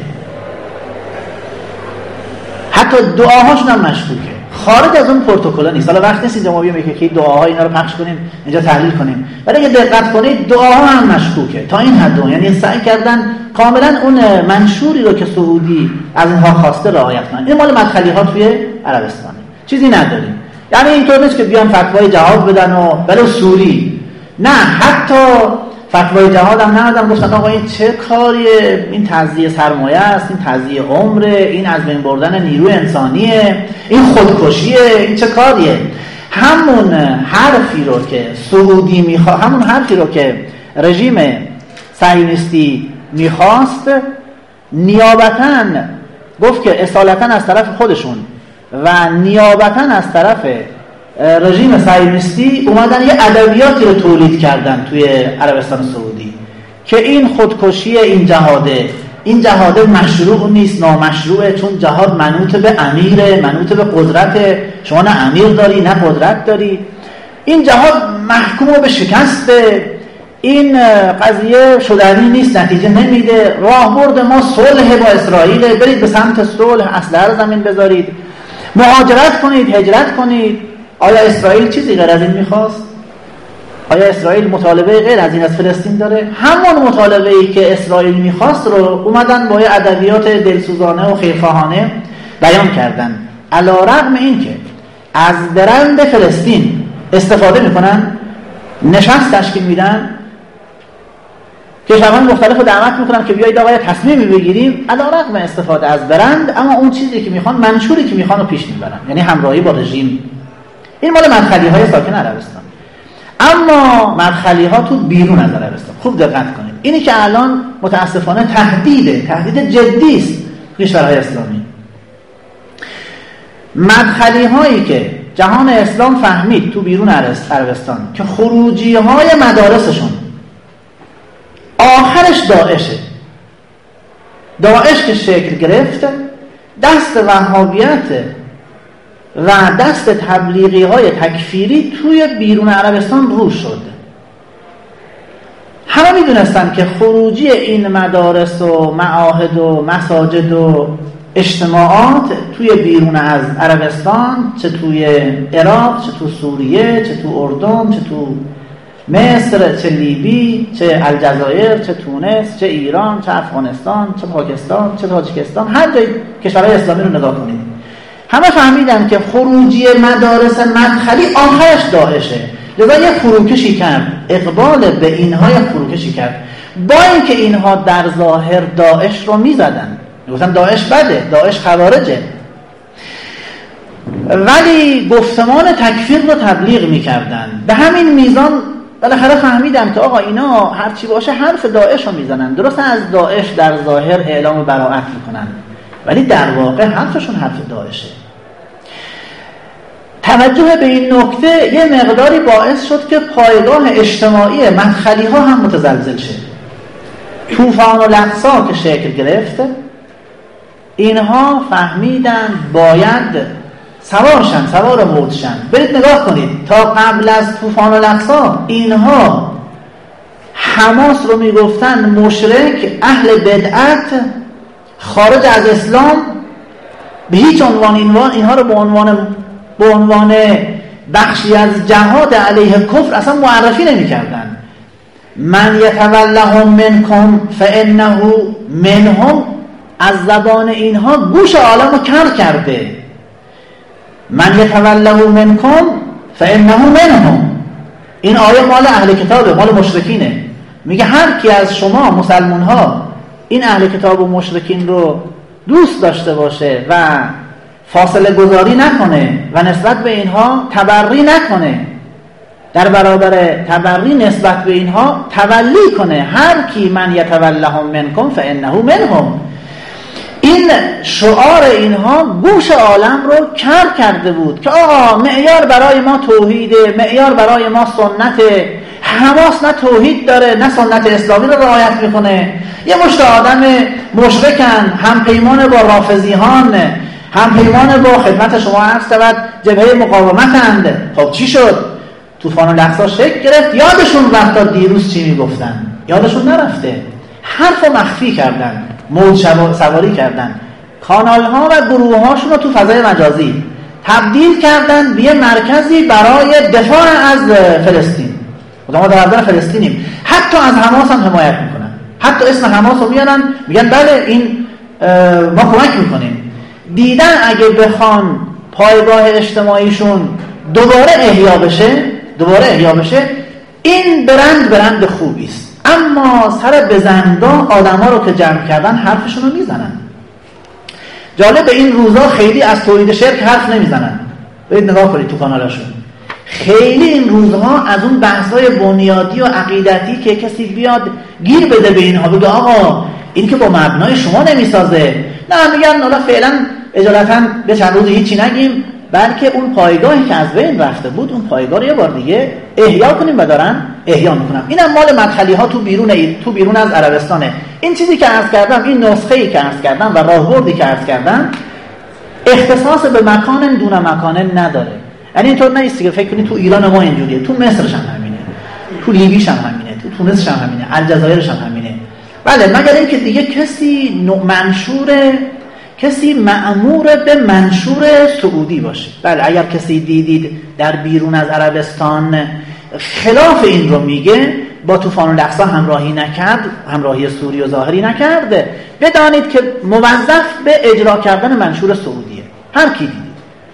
حتی دعاهاشون هم مشکوکه، خارج از اون پروتکل نیست. حالا وقت نیست اینجا ما بیام که دعاها اینا رو پخش کنیم اینجا تحلیل کنیم، ولی اگه دقت کنید دعاها هم مشکوکه تا این حد، یعنی سعی کردن کاملا اون منشوری رو که سعودی از اینها خواسته رعایت کنن. این مال مدخلی ها توی عربستانه، چیزی نداریم. یعنی اینطور نیست که بیان فتوای جهاد بدن و بله سوری، نه، حتی فتوای جهاد هم ندادن، گفتن آقا این چه کاریه، این تضییع سرمایه است، این تضییع عمره، این از بین بردن نیروی انسانیه، این خودکشیه، این چه کاریه. همون حرفی رو که سعودی میخواد، همون حرفی رو که رژیم صهیونیستی میخواست، نیابتاً گفت که اصالتاً از طرف خودشون و نیابتاً از طرف رژیم صهیونیستی اومدن یه ادبیاتی رو تولید کردن توی عربستان سعودی که این خودکشی، این جهاده مشروع نیست، نامشروعه، چون جهاد منوط به امیره، منوط به قدرت، شما نه امیر داری نه قدرت داری، این جهاد محکوم به شکسته، این قضیه شدنی نیست، نتیجه نمیده، راهبرد ما صلح با اسرائیل، برید به سمت صلح، اسلحه رو زمین بذارید، مهاجرت کنید، هجرت کنید. آیا اسرائیل چیزی غیر از این میخواست؟ آیا اسرائیل مطالبه غیر از این از فلسطین داره؟ همون مطالبه‌ای که اسرائیل میخواست رو اومدن با ادبیات دلسوزانه و خیرخواهانه بیان کردن، علی رغم این که از برند فلسطین استفاده میکنن، نشست تشکیل میدن، کشورهای مختلف رو دعوت میکنن که بیایید آقا تصمیمی بگیریم، علی رغم استفاده از برند، اما اون چیزی که میخوان، منشوری که میخوان رو پیش میبرن، یعنی همراهی با رژیم. این مال مدخلی‌های ساکن عربستان. اما مدخلی‌ها تو بیرون از عربستان، خوب دقت کنید، اینی که الان متاسفانه تهدید جدی است کشورهای اسلامی. مدخلی‌هایی که جهان اسلام فهمید تو بیرون عربستان که خروجی‌های مدارسشون آخرش داعش که شکل گرفت، دست وهابیت و دست تبلیغی های تکفیری توی بیرون عربستان روش شد. همه میدونستن که خروجی این مدارس و معاهد و مساجد و اجتماعات توی بیرون از عربستان، چه توی عراق، چه تو سوریه، چه تو اردن، چه تو مصر، چه لیبی، چه الجزایر، چه تونس، چه ایران، چه افغانستان، چه پاکستان، چه تاجیکستان، هر جای کشورهای اسلامی رو نگاه کنید، همه فهمیدن که خروجی مدارس مدخلی آخرش داعشه. لذا یه فروکشی کرد، اقبال به اینها یه فروکشی کرد، با اینکه اینها در ظاهر داعش رو میزدن، میگفتن داعش بده، داعش خوارجه، ولی گفتمان تکفیر رو تبلیغ میکردن. به همین میزان بالاخره فهمیدن که آقا اینا هرچی باشه حرف داعش رو میزنن. درست از داعش در ظاهر اعلام براءت میکنن، ولی در واقع حرفشون حرف داعشه. توجه به این نکته یه مقداری باعث شد که پایگاه اجتماعی مدخلی ها هم متزلزل شد. طوفان الاقصی که شکل گرفت، اینها فهمیدن باید سوار موج شن. برید نگاه کنید، تا قبل از طوفان الاقصی اینها حماس رو میگفتن مشرک، اهل بدعت، خارج از اسلام، به هیچ عنوان اینها رو به عنوان بخشی از جهاد علیه کفر اصلا معرفی نمی کردن. من یتولهم منکم فانه منهم، از زبان اینها گوش عالم رو کر کرده. من یتولهم منکم فانه منهم، این آیه مال اهل کتابه، مال مشرکینه. میگه هر کی از شما مسلمان ها این اهل کتاب و مشرکین رو دوست داشته باشه و فاصله گذاری نکنه و نسبت به اینها تبری نکنه، در برابر تبری نسبت به اینها تولی کنه، هر کی من یتولهم منکم فانه منهم، این شعار اینها گوش عالم رو کر کرده بود که آقا معیار برای ما توحیده، معیار برای ما سنته. حماس نه توحید داره نه سنت اسلامی رو رعایت میکنه، یه مشت آدم مشرکن، هم پیمان با رافضیان، هم پیمان با خدمت شما عرض شود جبهه مقاومتند. خب چی شد؟ طوفان الاقصی شکل گرفت، یادشون رفت تا دیروز چی میگفتن؟ یادشون نرفته، حرف مخفی کردن، موج سواری کردن، کانال ها و گروه هاشون رو تو فضای مجازی تبدیل کردن به مرکزی برای دفاع از فلسطین. ما در فلسطینیم، حتی از حماس هم حمایت میکنن، حتی اسم حماس رو میارن، میگن بله این ما کمک میکنیم. دیدن اگه بخوان پایگاه اجتماعیشون دوباره احیا بشه، این برند خوبی است. اما سر بزندان آدم ها رو که جمع کردن حرفشون رو میزنن. جالب به این روزا خیلی از تولید شرک حرف نمیزنن. برید نگاه کنید تو کانالاشون. خیلی این روزها از اون بحث‌های بنیادی و عقیدتی که کسی بیاد گیر بده به اینها بگه آقا این که با مبنای شما نمیسازه، نه میگن حالا فعلا اجالتا به چند روز هیچی نگیم، بلکه اون پایگاهی که از بین رفته بود اون پایگاه رو یه بار دیگه احیا کنیم و دارن احیا میکنن. اینم مال مدخلی ها تو بیرون از عربستانه. این چیزی که عرض کردم، این نسخه‌ای که عرض کردم و راهبردی که عرض کردم اختصاص به مکان دون مکان نداره. یعنی اینطور نیست که فکر کنید تو ایران ما اینجوریه، تو مصرش هم همینه، تو لیبیش هم همینه، تو تونسش هم همینه، الجزایرش هم همینه. بله، مگر اینکه دیگه کسی مأمور به منشور سعودی باشه. بله، اگر کسی دیدید در بیرون از عربستان خلاف این رو میگه، با طوفان الاقصی همراهی سوری و ظاهری نکرده، بدانید که موظف به اجرا کردن منشور سعودیه. هر کی دیدید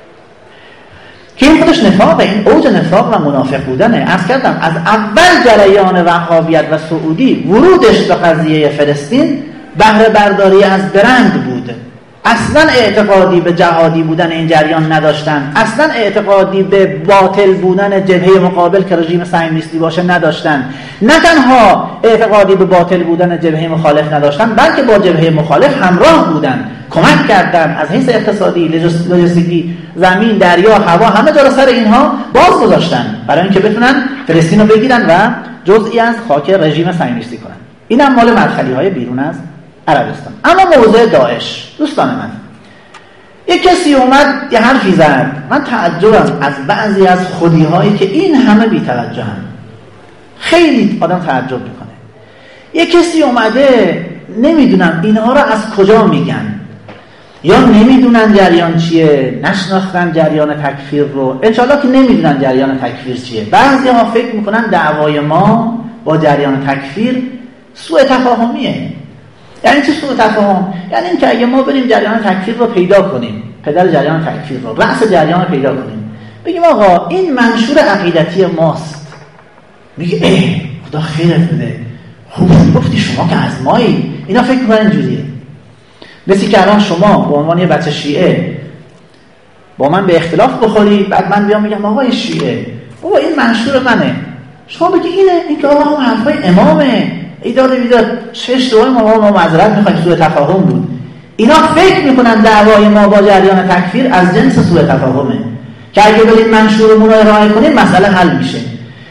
که این خودش نفاقه، این اوج نفاق و منافق بودنه. عرض کردم از اول جریان وهابیت و سعودی ورودش به قضیه فلسطین بهره برداری از برند بود. اصلا اعتقادی به جهادی بودن این جریان نداشتن، اصلا اعتقادی به باطل بودن جبهه مقابل که رژیم صهیونیستی باشه نداشتن. نه تنها اعتقادی به باطل بودن جبهه مخالف نداشتن، بلکه با جبهه مخالف همراه بودن، کمک کردن از حیث اقتصادی، لوجستیکی، زمین، دریا، هوا، همه جا رو سر اینها باز گذاشتن برای اینکه بتونن فلسطین رو بگیرن و جزئی از خاک رژیم صهیونیستی کنن. اینم مال مدخلی های بیرون از عربستان. اما موضوع داعش، دوستان من، یک کسی اومد یه حرفی زد، من تعجبم از بعضی از خودی هایی که این همه بی‌توجه هم. خیلی آدم تعجب میکنه. یک کسی اومده، نمیدونم اینها رو از کجا میگن، یا نمیدونن جریان چیه، نشناختن جریان تکفیر رو، انشالله که نمیدونن جریان تکفیر چیه. بعضی ها فکر میکنن دعوای ما با جریان تکفیر سوء تفاهمیه. یعنی چه سوء تفاهم؟ یعنی این که اگه ما بریم جریان تکفیر رو پیدا کنیم، پدر جریان تکفیر رو، رأس جریان رو پیدا کنیم، بگیم آقا این منشور عقیدتی ماست، میگه خدا خیرت بده، خوب گفتی شما که از مایی. اینا فکر میکنن اینجوریه. مثل که الان شما به عنوان یه بچه شیعه با من به اختلاف بخوری، بعد من بیام میگم آقا این شیعه، بابا این منشور منه، شما بگی اینه، این که آقا هم حرفای امامه، ایداد شش دوای ما معذرت میخوایم، سوء تفاهم بود. اینا فکر میکنن دعوای ما با جریان تکفیر از جنس سوء تفاهمه که اگه بریم منشورمون رو ارائه کنیم مسئله حل میشه.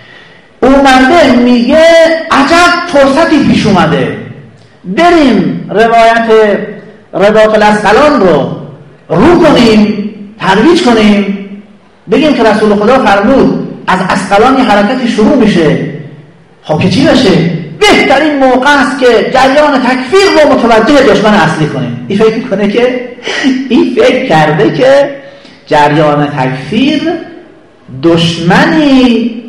اومده میگه عجب فرصتی پیش اومده، بریم روایت رباط الاسقلان رو کنیم، ترویج کنیم، بگیم که رسول خدا فرمود از اسقلان یه حرکتی شروع میشه، خب که چی بشه؟ بهترین موقع است که جریان تکفیر رو متوجه دشمن اصلی کنیم. این فکر کرده که جریان تکفیر دشمنی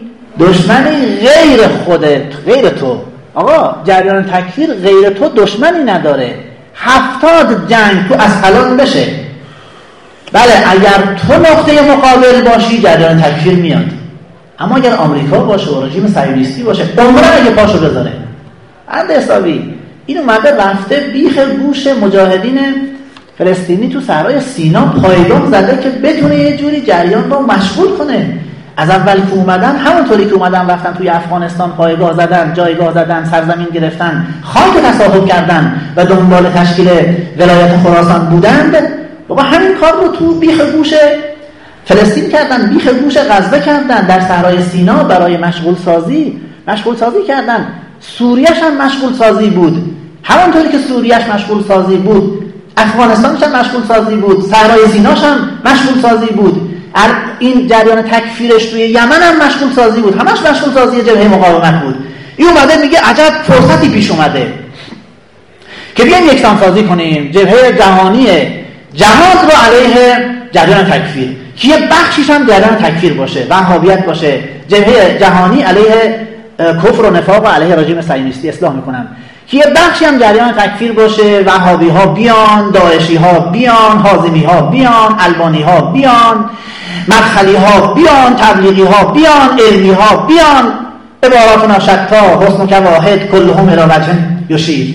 غیر تو. آقا جریان تکفیر غیر تو دشمنی نداره. 70 جنگ تو اسقلان بشه، بله اگر تو نقطه مقابل باشی جریان تکفیر میاد، اما اگر آمریکا باشه و رژیم صهیونیستی باشه، عمره اگه پاشو بذاره عند حسابی. این اومده رفته بیخ گوش مجاهدین فلسطینی تو صحرای سینا پایگاه زده که بتونه یه جوری جریان رو مشغول کنه. از اول که اومدن همونطوری که اومدن رفتن توی افغانستان پایگاه زدن، جایگاه زدن، سرزمین گرفتن، خاک تصاحب کردن و دنبال تشکیل ولایت خراسان بودند. بابا همین کار رو تو بیخ گوش فلسطین کردن، بیخ گوش غزه کردن، در صحرای سینا برای مشغول سازی کردن. سوریه‌ش هم مشغول سازی بود، همونطوری که سوریه‌ش مشغول سازی بود، افغانستانش هم مشغول سازی بود، صحرای سیناش هم مشغول سازی بود، این جریان تکفیرش توی یمن هم مشغول سازی بود، همش مشغول سازی جبهه مقاومت بود. این اومده میگه عجب فرصتی پیش اومده که بیایم یکسان سازی کنیم جبهه جهانی جهاد رو علیه جریان تکفیر، که یه بخشیش هم جریان تکفیر باشه، وهابیت باشه، جبهه جهانی علیه کفر و نفاق و علیه رژیم صهیونیستی اصلاح میکنن، که یه بخشی هم جریان تکفیر باشه، وهابی ها بیان، داعشی ها بیان، حازمی ها بیان، البانی ها بیان، مدخلی ها بیان، تبلیغی ها بیان، علمی ها بیان، عباراتنا شتا حسنک واحد کلهم الی وجه یشیر.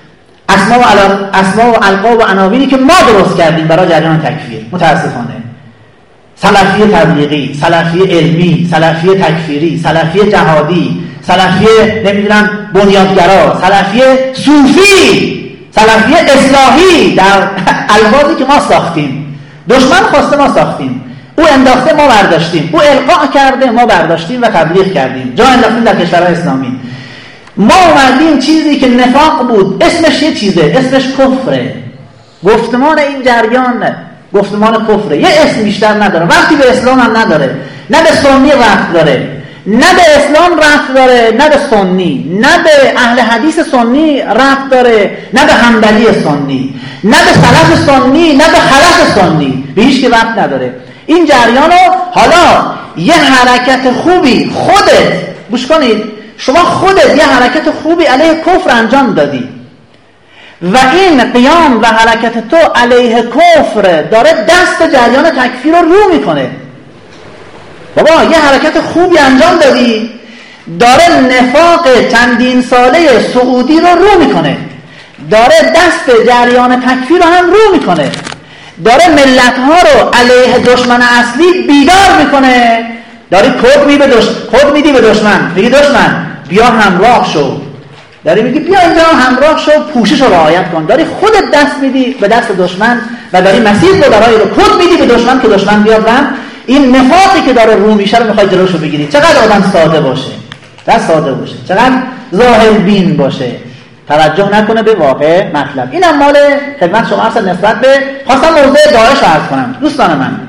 اسما و القاب و عناوینی که ما درست کردیم برای جریان تکفیر، متاسفانه سلفی تبلیغی، سلفی علمی، سلفی تکفیری، سلفی جهادی، سلفی نمیدونم بنیادگرا، سلفی صوفی، سلفی اصلاحی، در الفاظی که ما ساختیم. دشمن خواسته ما ساختیم، او انداخته ما برداشتیم، او القاء کرده ما برداشتیم و تبلیغ کردیم، جا انداختیم در کشورهای اسلامی. ما اومدیم چیزی که نفاق بود، اسمش یه چیزه، اسمش کفره. گفتمان این جریان گفتمان کفره، یه اسم بیشتر نداره، وقتی به اسلام هم نداره، نه به سنی رفت داره، نه به اسلام رفت داره، نه به سنی، نه به اهل حدیث سنی رفت داره، نه به حنبلی سنی، نه به سلف سنی، نه به خلف سنی، به هیچ که رفت نداره. این جریانو حالا یه حرکت خوبی خودت گوش کنید، شما خودت یه حرکت خوبی علیه کفر انجام دادی و این قیام و حرکت تو علیه کفر داره دست جریان تکفیر رو رو میکنه. بابا یه حرکت خوبی انجام دادی، داره نفاق چندین ساله سعودی رو میکنه، داره دست جریان تکفیر رو هم رو میکنه، داره ملت‌ها رو علیه دشمن اصلی بیدار میکنه. داری کد میدی به دشمن، میگی دشمن بیا همراه شو، داری میگی بیا اینجا همراه شو، پوشش رو رعایت کن، داری خودت دست میدی به دست دشمن و داری مسیر رو برای رو کد میدی به دشمن که دشمن بیاد و این نفاقی که داره رو میشه رو میخوای جلوشو بگیری. چقدر آدم ساده باشه، دست ساده باشه، چقدر ظاهر بین باشه، توجه نکنه به واقع مطلب. اینم مال خدمت شما اصلا نسبت به خواستم موضوع داعش رو عرض کنم. دوستان من،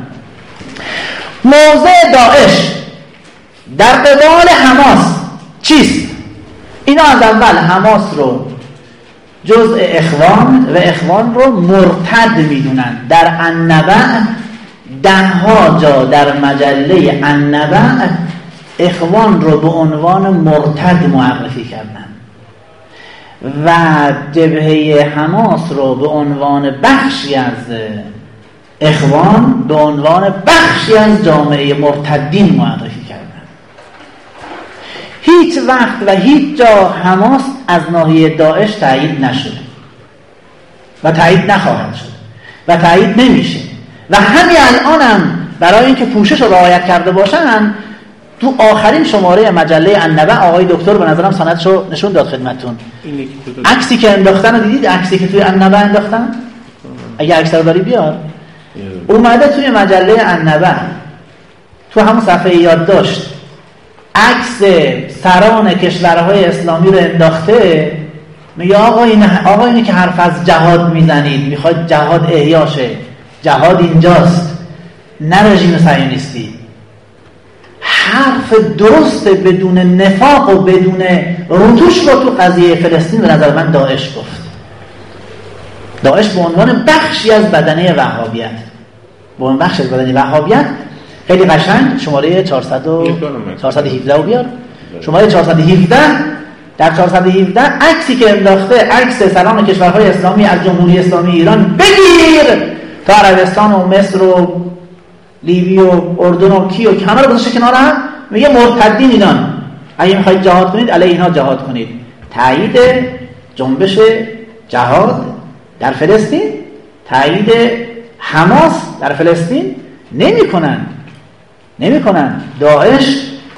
موضوع داعش در قبال حماس چیست؟ اینا از اول حماس رو جزء اخوان و اخوان رو مرتد میدونن. در النبأ دهها جا در مجله النبأ اخوان رو به عنوان مرتد معرفی کردن و جبهه حماس رو به عنوان بخشی از اخوان، به عنوان بخشی از جامعه مرتدین معرفی کردن. هیچ وقت و هیچ جا حماس از ناحیه داعش تایید نشده و تایید نخواهد شد و تایید نمیشه و همین الانم برای اینکه پوشش رو رعایت کرده باشن، تو آخرین شماره مجله النبأ آقای دکتر به نظرم سندشو نشون داد خدمتتون. عکسی که انداختن رو دیدید؟ عکسی که توی النبأ انداختن؟ اگه عکس رو داری بیار. اومده توی مجله النبأ تو همون صفحه یادداشت عکس سران کشورهای اسلامی رو انداخته، میگه آقا اینی که حرف از جهاد میزنید، میخواد جهاد احیا شه، جهاد اینجاست نه رژیم صهیونیستی. حرف درست بدون نفاق و بدون روتوش رو تو قضیه فلسطین به نظر من داعش گفت. داعش به عنوان بخشی از بدنه وهابیت، به عنوان بخشی از بدنه وهابیت خیلی قشنگ شماره 417 رو بیار. شماره 417 در 417 عکسی که انداخته، عکس سران کشورهای اسلامی از جمهوری اسلامی ایران بگیر تا عربستان و مصر و لیبی و اردن و کی و همه رو گذاشته کنار هم، میگه مرتدین ایران، اگه میخواید جهاد کنید علیه اینا جهاد کنید. تایید جنبش جهاد در فلسطین، تایید حماس در فلسطین نمیکنن. داعش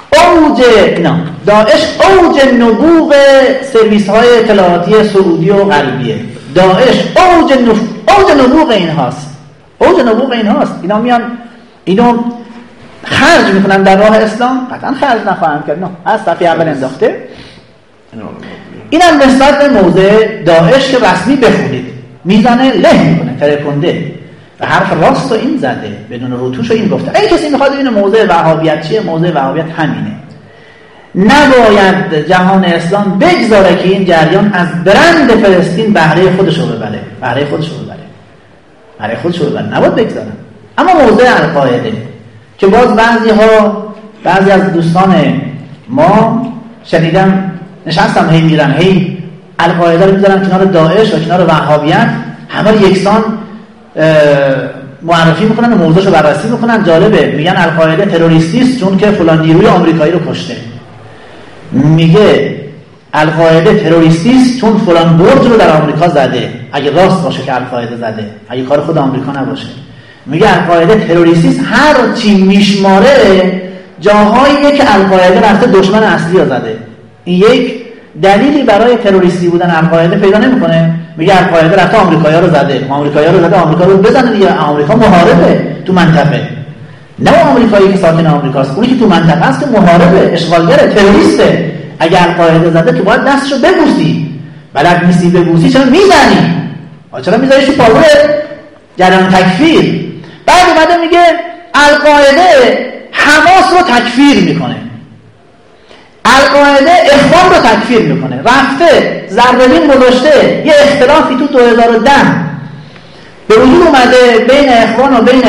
اوج نبوغ سرویس های اطلاعاتی سعودی و غربیه. داعش اوج نبوغ اینهاست. اینا میان اینو خرج میکنن در راه اسلام، قطعا خرج نخواهند کرد. از صفحه اول انداخته. اینم نسبت به موضع داعش که رسمی بخونید، میزنه له میکنه، ترکنده و حرف راست رو این زده، بدون روتوش رو این گفته. این کسی میخواد ببینه موضع وهابیت چیه، موضع وهابیت همینه. نباید جهان اسلام بگذاره که این جریان از برند فلسطین بهره خودش رو ببره. نباید بگذارن. اما موضع القاعده که باز بعضی از دوستان ما شنیدم نشستم میرن القاعده رو میذارن کنار داعش و کنار وهابیت، همه رو یکسان معرفی میکنن و موضوعشو بررسی میکنن. جالبه، میگن القاعده تروریستی است چون که فلان نیروی آمریکایی رو کشته. میگه القاعده تروریستی است چون فلان برج رو در آمریکا زده. اگه راست باشه که القاعده زده، اگه کار خود آمریکا نباشه. میگه القاعده تروریستی است هر چی میشماره جاهاییه که القاعده رفته دشمن اصلی رو زده. این یک دلیلی برای تروریستی بودن القاعده پیدا نمیکنه. میگه القاعده رفته آمریکایی‌ها رو زده، آمریکایی‌ها رو زده، آمریکا رو بزنه دیگه. آمریکا محاربه تو منطقه، نه آمریکایی که ساکن آمریکاست، اونی که تو منطقه است که محاربه، اشغالگره، تروریسته. اگه القاعده زده که باید دستشو ببوسی. بلد نیستی ببوسی چرا میزنی؟ چرا میذاریش تو پاور جریان تکفیر؟ بعد اومده میگه القاعده حماس رو تکفیر میکنه، القاعده اخوان رو تکفیر میکنه. رفته ذره‌بین گذاشته یه اختلافی تو 2010 به وجود اومده بین اخوان و بین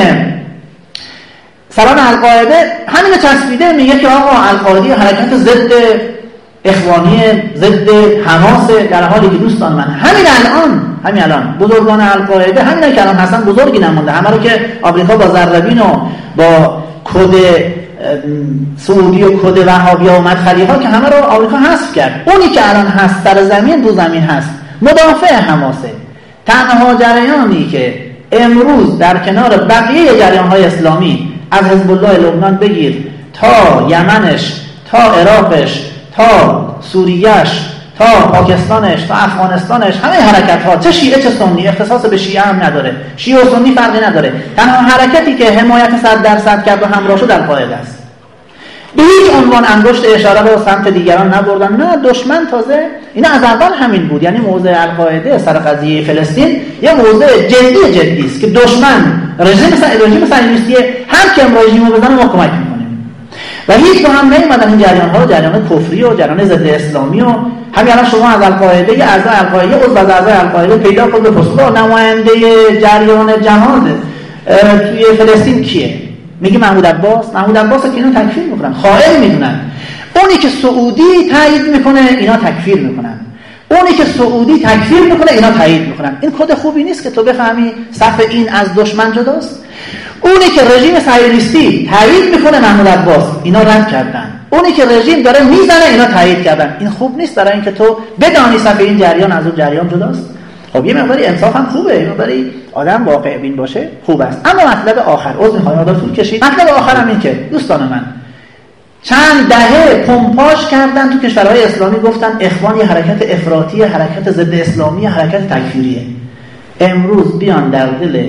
سران القاعده، همین چسبیده میگه که آقا القاعده حرکت ضد اخوانی، ضد حماس، در حالی که دوستان من همین الان بزرگان القاعده، همین که الان هستن بزرگی نمونده، همه رو که آمریکا با ذره‌بین و با کد سعودی و کد وهابی و مدخلی‌ها که همه رو آمریکا حذف کرد. اونی که الان هست در زمین، رو زمین هست، مدافع حماسه. تنها جریانی که امروز در کنار بقیه جریان‌های اسلامی از حزب الله لبنان بگیر تا یمنش، تا عراقش، تا سوریهش، تا پاکستانش، تا افغانستانش، همه حرکت‌ها چه شیعه چه سنی، اختصاص به شیعه هم نداره، شیعه و سنی فرقی نداره. تنها حرکتی که حمایت 100% کرد و همراه شد القاعده است. به هیچ عنوان انگشت اشاره رو سمت دیگران نبردن. نه، دشمن تازه اینا از اول همین بود. یعنی موضع القاعده سر قضیه فلسطین یه موضع جدی است که دشمن رژیم صهیونیستی هر کیم رژیمو بزنه ما کمک می‌کنیم. و هیچ هم نمی‌مدن این جریان‌ها، جریان کفری و جریان ضد اسلامی و همین الان شما از القاعده یا اعضای القاعده، عضو از اعضای القاعده پیدا کنید بپرسید نماینده جریان جهاد توی فلسطین کیه؟ میگه محمود عباس که اینا تکفیر میکنن، خائن میدونن. اونی که سعودی تایید میکنه اینا تکفیر میکنن، اونی که سعودی تکفیر میکنه اینا تایید میکنن. این کد خوبی نیست که تو بفهمی صف این از دشمن جداست. اونی که رژیم صهیونیستی تایید میکنه محمود عباس اینا رد کردن، اونی که رژیم داره میزنه اینا تایید کردن. این خوب نیست برای اینکه تو بدانی صف این جریان از اون جریان جداست. خب یه مقداری انصاف هم خوبه، یه مقداری آدم واقع بین باشه خوب است. اما مطلب آخر، عذر می‌خوام مقدار طول کشید. مطلب آخرم این که دوستان من چند دهه پمپاژ کردن تو کشورهای اسلامی، گفتن اخوان یه حرکت افراطی، حرکت ضد اسلامی، حرکت تکفیریه. امروز بیان در دل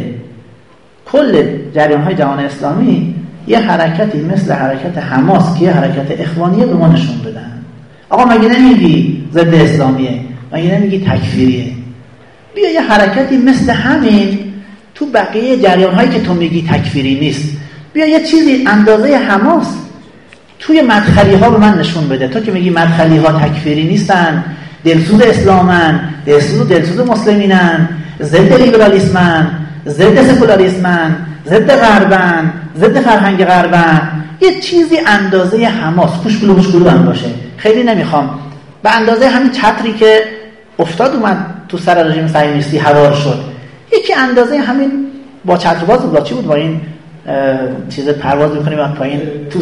کل جریان‌های جهان اسلامی یه حرکتی مثل حرکت حماس که یه حرکت اخوانیه به ما نشون بدن. آقا مگه نمیگی ضد اسلامیه؟ مگه نمیگی تکفیریه؟ بیا یه حرکتی مثل همین تو بقیه جریان‌هایی که تو میگی تکفیری نیست، بیا یه چیزی اندازه حماس توی مدخلی‌ها به من نشون بده. تو که میگی مدخلی‌ها تکفیری نیستن، دلسوز اسلامن، دلسوز مسلمینن، ضد لیبرالیسمن، ضد سکولاریسمن، ضد غربن، ضد فرهنگ غربن، یه چیزی اندازه حماس کوچولو هم باشه. خیلی نمیخوام به اندازه همین چتری که افتاد اومد تو سر رژیم صهیونیستی هوار شد، یکی اندازه همین با چترباز بود، با چی بود، با این چیز پرواز میکنیم بعد پایین تو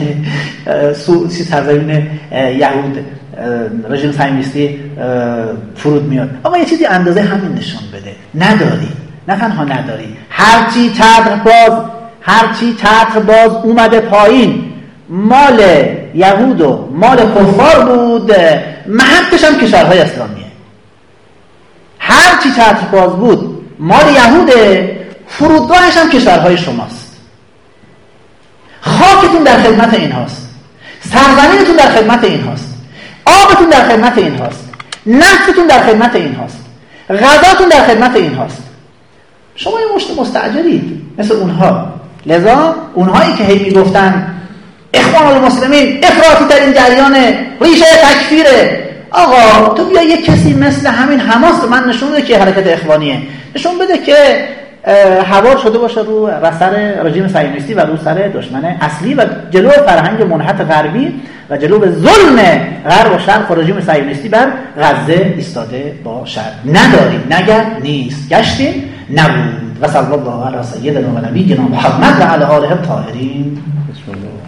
سرزمین یهود رژیم صهیونیستی فرود میاد. آقا یه چیزی اندازه همین نشون بده. نداری، نه تنها نداری، هرچی چتر باز اومده پایین مال یهود و مال کفار بود، محقش هم کشورهای اسلامیه. هرچی چتر باز بود مال یهوده، فرودگاهش هم کشورهای شماست. خاکتون در خدمت این هاست، سرزمینتون در خدمت این هاست، آبتون در خدمت این هاست، نفتتون در خدمت این هاست، غذاتون در خدمت این هاست. شما یه مشت مستاجرید مثل اونها. لذا اونهایی که هی میگفتن اخوان المسلمین افراطی ترین جریان، ریشه تکفیره، آقا تو بیا یه کسی مثل همین حماس من نشون بده که حرکت اخوانیه، نشون بده که هوار شده باشه رو سر رژیم صهیونیستی و رو سر دشمن اصلی و جلو فرهنگ منحط غربی و جلو به ظلم غرب و شرق و رژیم صهیونیستی بر غزه ایستاده باشد. نداریم، نگر نیست، گشتیم نبود. و صلی الله علی سیدنا و نبینا محمد و علی آله الطاهرین.